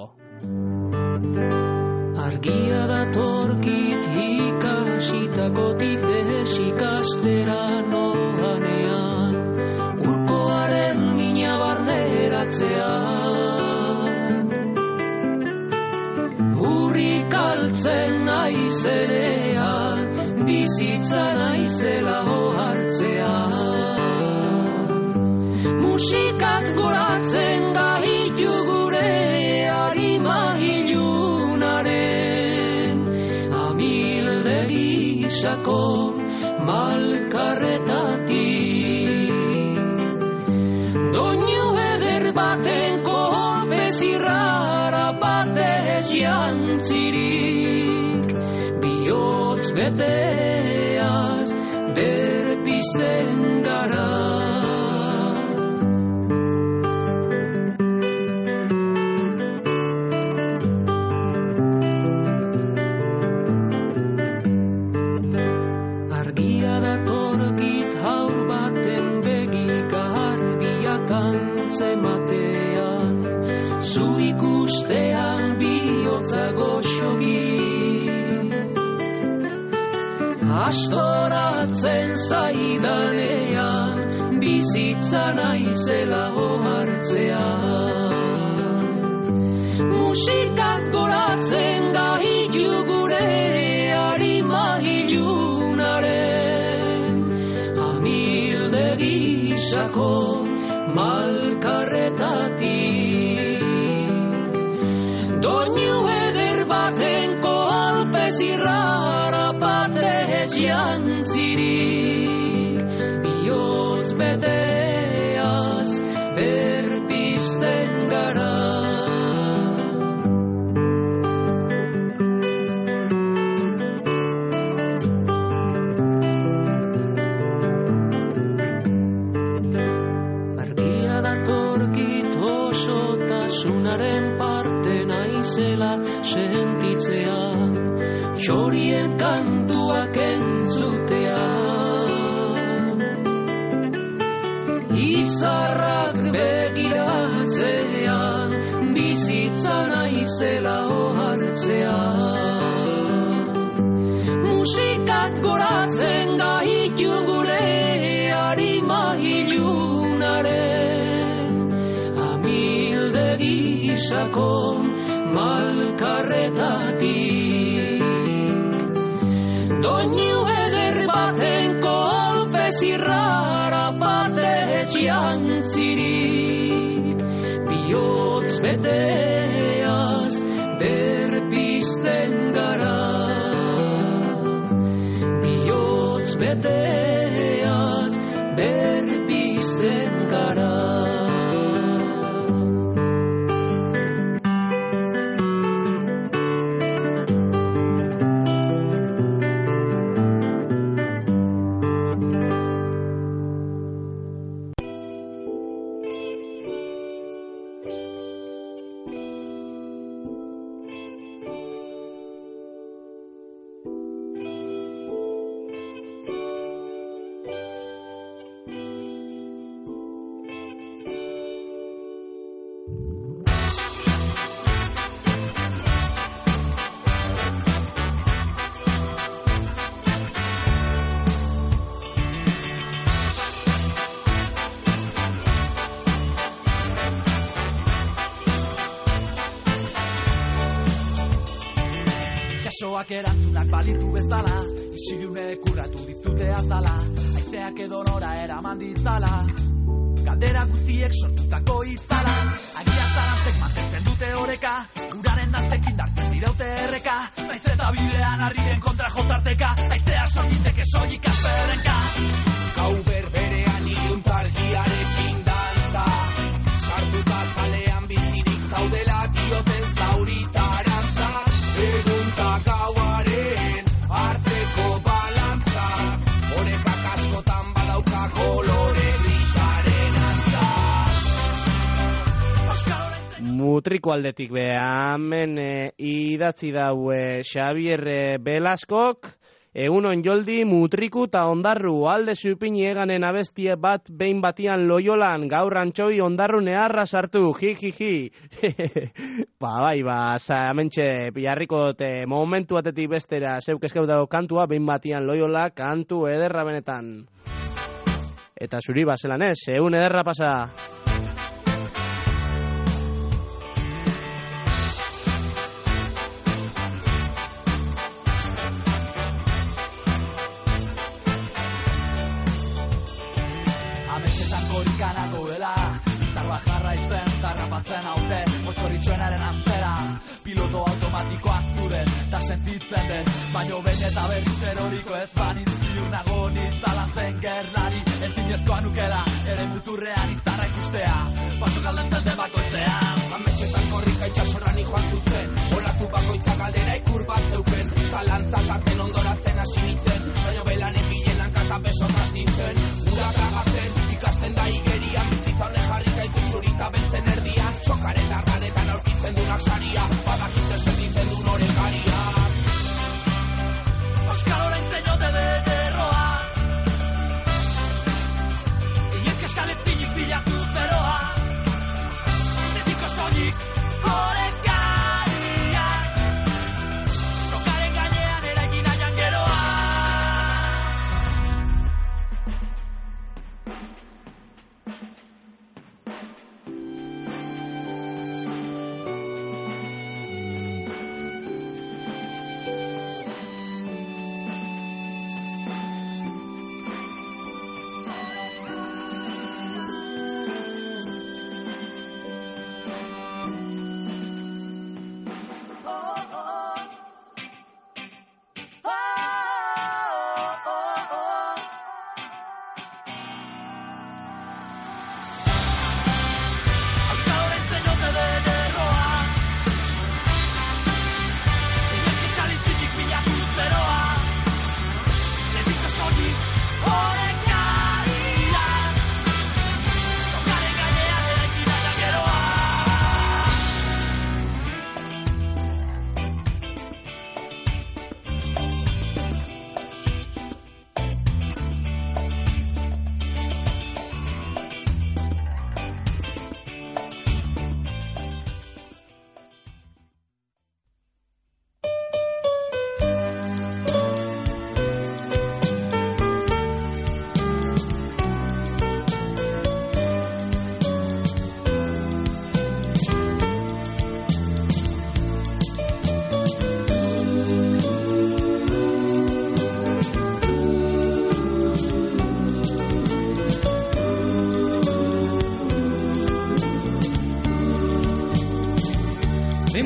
Argia datorkit ikasitakotik desikastera noanean, urkoaren mina barneratzean. Urrik altzen naizenean, bizitza naizela ohartzean. Musikak goratzen gaitu gure arima ilunaren, amildegi sakon malkarretatik. Doinu eder baten kolpe zirrara batez jantzirik, bihotz beteaz berpizten gara. Zematean, zu ikustean bihotza goxogi. Astoratzen zaidanean, bizitza naizela ohartzean. Musikak goratzen gaitu gure arima ilunaren, amildegi sakon malkarretatik. Doinu eder baten kolpe zirrara batez jantzirik, bihotz beteaz berpizten gara. Tasunaren parte naizela sentitzea, txorien kantuak entzutea. Izarrak begiratzean, bizitza naizela ohartzea. Musikak goratzen gaitu gure arima ilunaren, amildegi sakon malkarretatik. Doinu eder baten kolpe zirrara batez jantzirik, bihotz beteaz berpizten gara, bihotz beteaz berpizten gara. Itxasoak erantzunak balitu bezala, isiriune kurratu dizute azala, aizeak edo nora eraman ditzala, galdera guztiek sortutako izala, agian zarantzek mantentzen dute oreka, uraren daztekin dartzen diraute erreka, naiz eta bidean harrien kontra jozarteka, aizea soititeke soilik asperenka. Gau berberean iluntargiarekin dantza, sartuta zalean bizirik zaudela dioten zauritarantza, egunta gauaren arteko balantza, horekak askotan badauka kolore grisaren antza. Mutriko aldetik be, hemen e, idatzi daue Xabier Belaskok, egunon joldi, mutriku eta ondarru, alde zupini eganen abestie bat behin batian Loiolan, gaur antxoi ondarru neharra sartu, ji, ji, ji. Ba, bai, ba, zamentxe, pilarriko te momentu batetik bestera, zeuk eskau dago kantua, behin batian Loiola, kantu ederra benetan. Eta zuri bazelan ez, egun ederra pasa. Korikanago dela, izarra jarra izen, zarrapatzen haute, motoritxoenaren antzera, piloto automatikoak duren, eta sentitzen den, baino behin eta berriz eroriko ez banitz ziur nago nintzalantzen gerlari, ezinezkoa nukela, ere muturrean izarra ikustea, paso galdentzen den bakoitzean. Ametxetan korrika itxasoran joan zuzen, olatu bakoitza galdera ikur bat zeuken, zalantzak arten ondoratzen hasi nintzen, baino belanen bilenan kata besotaz nintzen, urak agatzen, ikasten da igerian, bizitzane jarri gaitu txurita beltzen erdian, txokaren darranetan aurkitzen dunak saria, badakizte sentitzen du norekaria. Euskal oraintzen jote den erroa, inoiz eskalezinik bilatu beroa, betiko soilik orekaria, sokaren gainean eraikin aian geroa.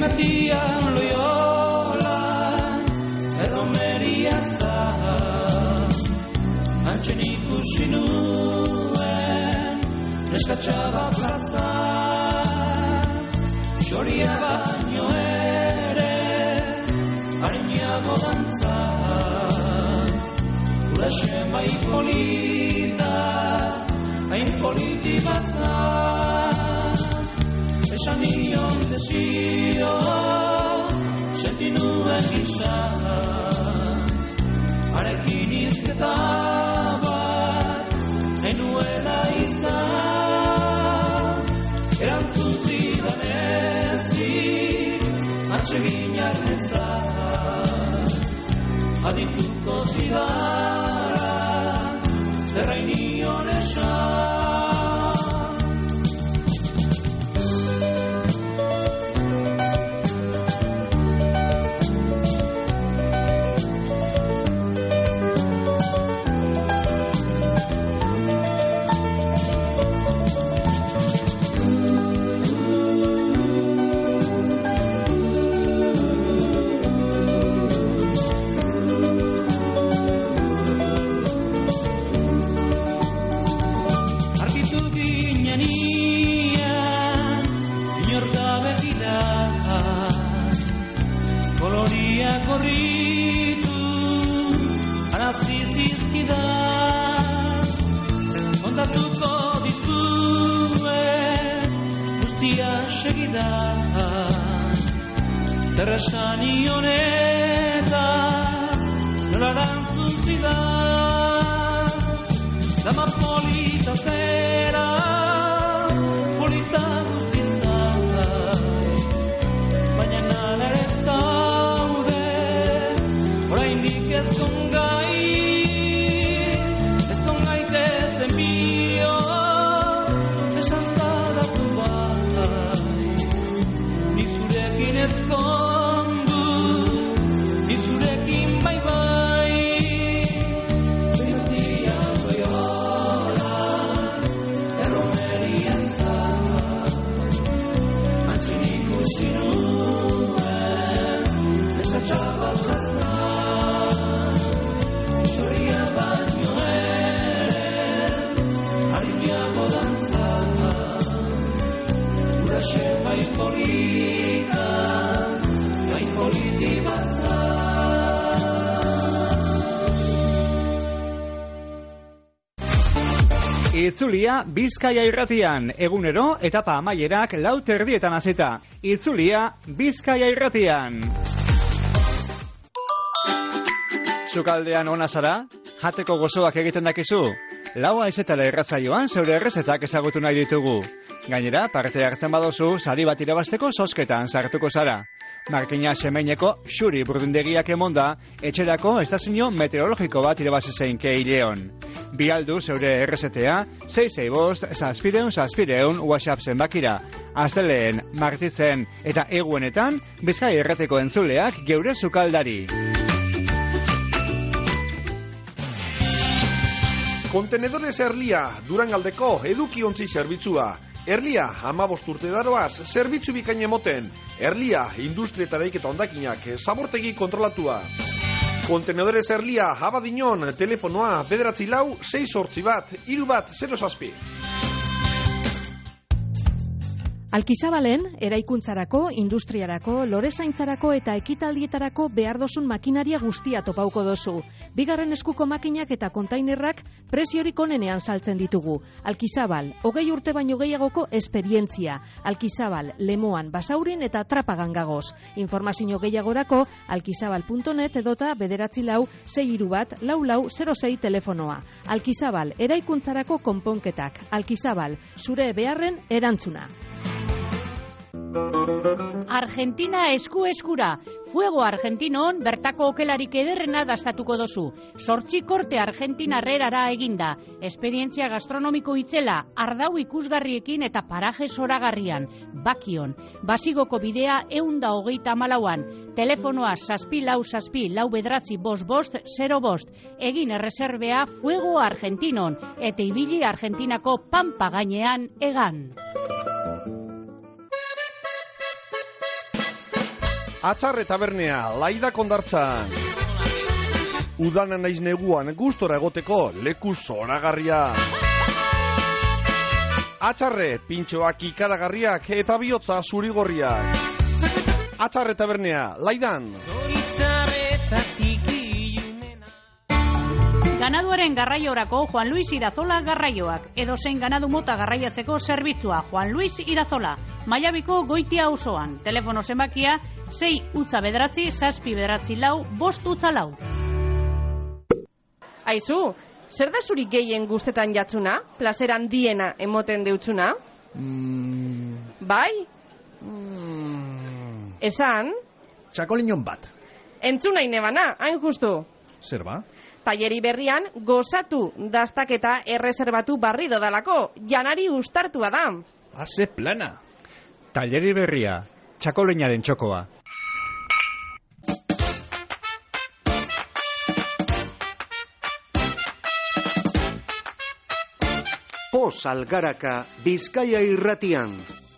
metían Loyola, erromeria zahar, antxen ikusi nuen, neskatxaba plaza, xoria baino ere, harinago dantza, ulaxe bai polita, hain politi baza, esan nion desio, senti nuen gisa, harekin izketa bat, hain nuela izan, erantzun zidan ezik, atseginak nezak, adituko zidara, zerrain nion esan. Korritu, arazizizkidan, ondatuko dituen, guztia segidan, zer esan ionetan, nola rantzun zidan, dama polita zera, polita guztizai, baina nala ere zaude, oraindik ez kongai, ez kongai dezen bio, esan zadatu bai, nizurekin ez kondu, nizurekin bai bai, behatia Loyola, erromeria zahar, antxin ikusi nuen, esatxaba plaza, xoria baino ere, harinago dantza, uraxe bai polita, bai politi baza. Itzulia Bizkaia irratian, egunero etapa amaierak lau terdietan hasita. Itzulia Bizkaia irratian. Sukaldean ona zara? Jateko gozoak egiten dakizu? Laua ezetara erratzaioan zeure errezetak ezagutu nahi ditugu. Gainera, parte hartzen badozu, sari bat irabazteko zozketan sartuko zara. Markina semeineko xuri burdindegiak emonda, etxerako estazio meteorologiko bat irabazi zein keileon. Bi aldu zeure errezetea, sei sei bost, zazpireun, zazpireun, WhatsApp zenbakira. Asteleen, martitzen eta eguenetan, Bizkaia irrateko entzuleak geure sukaldari. Kontenedores Erlia, Durangaldeko edukiontzi zerbitzua. Erlia, hamabost urte daroaz, zerbitzu bikain emoten. Erlia, industria eta daiketa ondakinak, zabortegi kontrolatua. Kontenedores Erlia, Abadiñon, telefonoa, bederatzi lau, sei sortzi bat, hiru bat, zero zazpi. Alkizabalen, eraikuntzarako, industriarako, lorezaintzarako eta ekitaldietarako behar dozun makinaria guztia topauko dozu. Bigarren eskuko makinak eta kontainerrak preziorik onenean saltzen ditugu. Alkizabal, hogei urte baino gehiagoko esperientzia. Alkizabal, Lemoan, Basaurin eta Trapagan gagoz. Informazio gehiagorako alkizabal puntu net edota bederatzi lau, sei hiru bat, lau lau, zero sei telefonoa. Alkizabal, eraikuntzarako konponketak. Alkizabal, zure beharren erantzuna. Argentina esku eskura. Fuego Argentinon bertako okelarik ederrena dastatuko dozu. Sortzi korte Argentinarrerara eginda. Esperientzia gastronomiko itzela, ardau ikusgarriekin eta paraje zoragarrian. Bakion. Basigoko bidea eunda hogeita malauan. Telefonoa zazpi lau zazpi lau bedratzi bost bost zero bost. Egin erreserbea Fuego Argentinon. Eta ibili Argentinako pampa gainean egan. Atxarre tabernea, Laida kondartzan. Udana naiz neguan gustora egoteko leku zoragarria. Atxarre, pintxoak ikaragarriak eta bihotza zurigorriak. Atxarre tabernea, Laidan. Ganaduaren garraiorako Juan Luis Irazola garraioak. Edozein ganadu mota garraiatzeko zerbitzua Juan Luis Irazola. Maiabiko Goitia auzoan. Telefono zenbakia sei utza bederatzi, zazpi bederatzi lau, bost utza lau. Aizu, zer da zuri gehien guztetan jatzuna? Plazer handiena emoten deutzuna? Mm. Bai? Mm. Esan? Txakolinon bat. Entzun nahi nebana, hain justu. Zer ba? Taileri berrian gozatu dastaketa erreserbatu barri dodalako. Janari ustartua da. Haze plana. Taileri berria, txakolinaren txokoa. Poz Algaraka, Bizkaia irratian.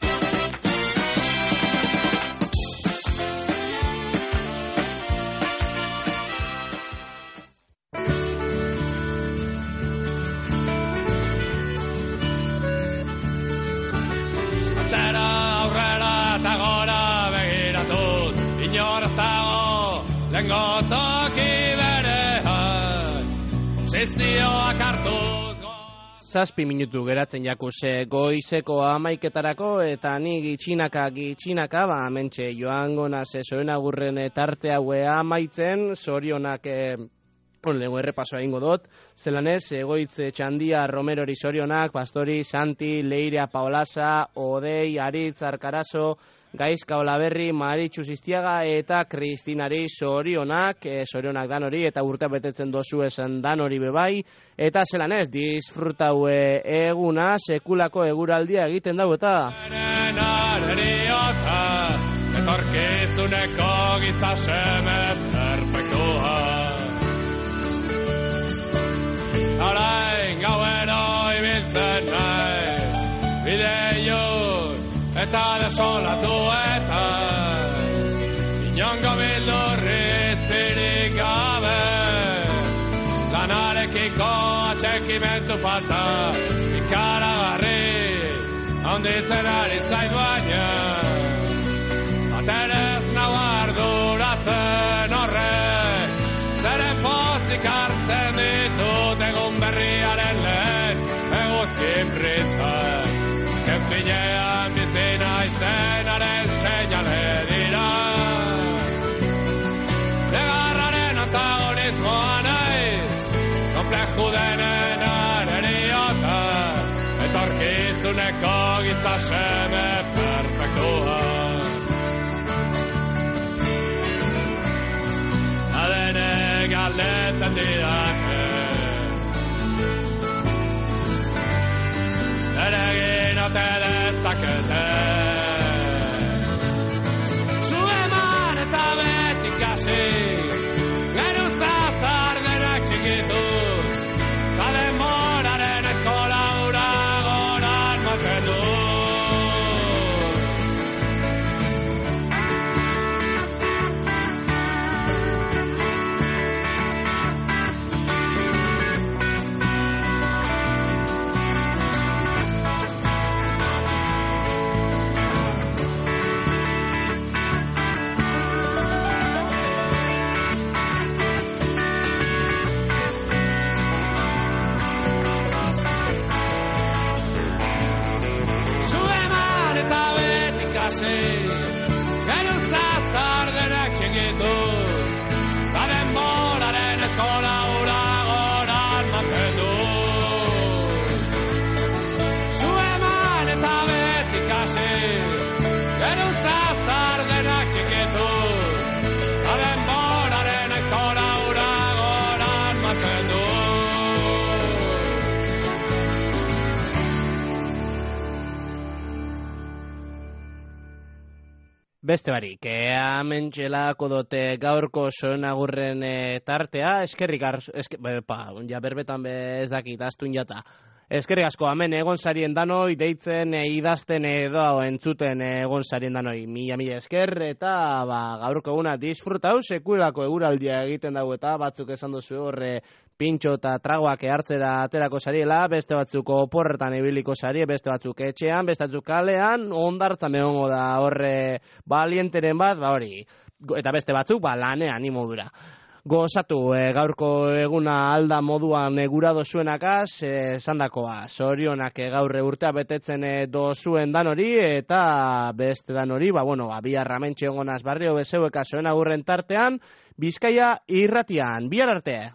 Zazpi minutu geratzen jakuse goizeko amaiketarako eta ni gitxinaka gitxinaka ba mentxe joango naze zoen agurren tarte haue amaitzen zorionak eh, onlego errepasoa ingo dut zelanez egoitze txandia Romerori zorionak, Pastori, Santi, Leirea, Paolasa, Odei, Aritz, Arkarazo, Gaizka Olaberri, Maritxu Ziztiaga eta Kristinari zorionak, e, zorionak danori eta urte betetzen dozu esan danori bebai, eta zelan ez, disfrutaue eguna, sekulako eguraldia egiten dago eta... Etorkizuneko gizaseme perfektua. Orain gauero ibiltzen nahi, bideiun eta desolatu eta inongo bildurritzirik gabe, lanarekiko atxekimentu falta, ikaragarri handitzen ari zait baina, baterez nau arduratzen horrek, zeren pozik hartzen ditut egun berriaren lehen eguzki britzak. Kenpinean bizina izenaren seinale dira. Negarraren antagonismoa naiz, kompleju denen areriota, etorkizuneko gizaseme perfektua. Adene galdetzen didake, eregin ote dezakete. Zu eman eta betik hasi, geruzaz ardenak txikituz, ta demoraren eskola ura goran maten du. Geruzaz ardenak txikituz, ta denboraren eskola ura goran maten du. Zu eman eta betik hasi, geruzaz ardenak txikituz, ta denboraren eskola ura goran maten du. Beste barik, e, hemen txelako dote gaurko soen agurren e, tartea, eskerrik arz, esker, pa, ja berbetan be ez dakit, astun jata. Eskerrik asko, hemen egon sarien danoi, deitzen, e, idazten edo entzuten egon sarien danoi, mila mila esker, eta ba, gaurko eguna disfrutau, sekulako eguraldia egiten dago eta batzuk esan duzu horre, pintxo eta tragoak hartzera aterako sariela, beste batzuk oporretan ibiliko sarie, beste batzuk etxean, beste batzuk kalean, ondartzan egongo da horre balienteren bat, ba hori, eta beste batzuk ba lanean imodura. Gozatu, e, gaurko eguna alda moduan egura dozuenakaz, esandakoa, zorionak e, gaur urtea betetzen e, dozuen dan hori, eta beste dan hori, ba bueno, ba, bihar ramentxe egonaz barrio bezeueka zoen agurren tartean, Bizkaia irratian, bihar arte!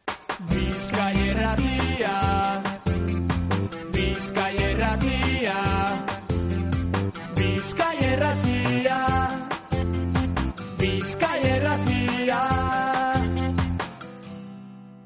Bizkaia irratia, Bizkaia irratia.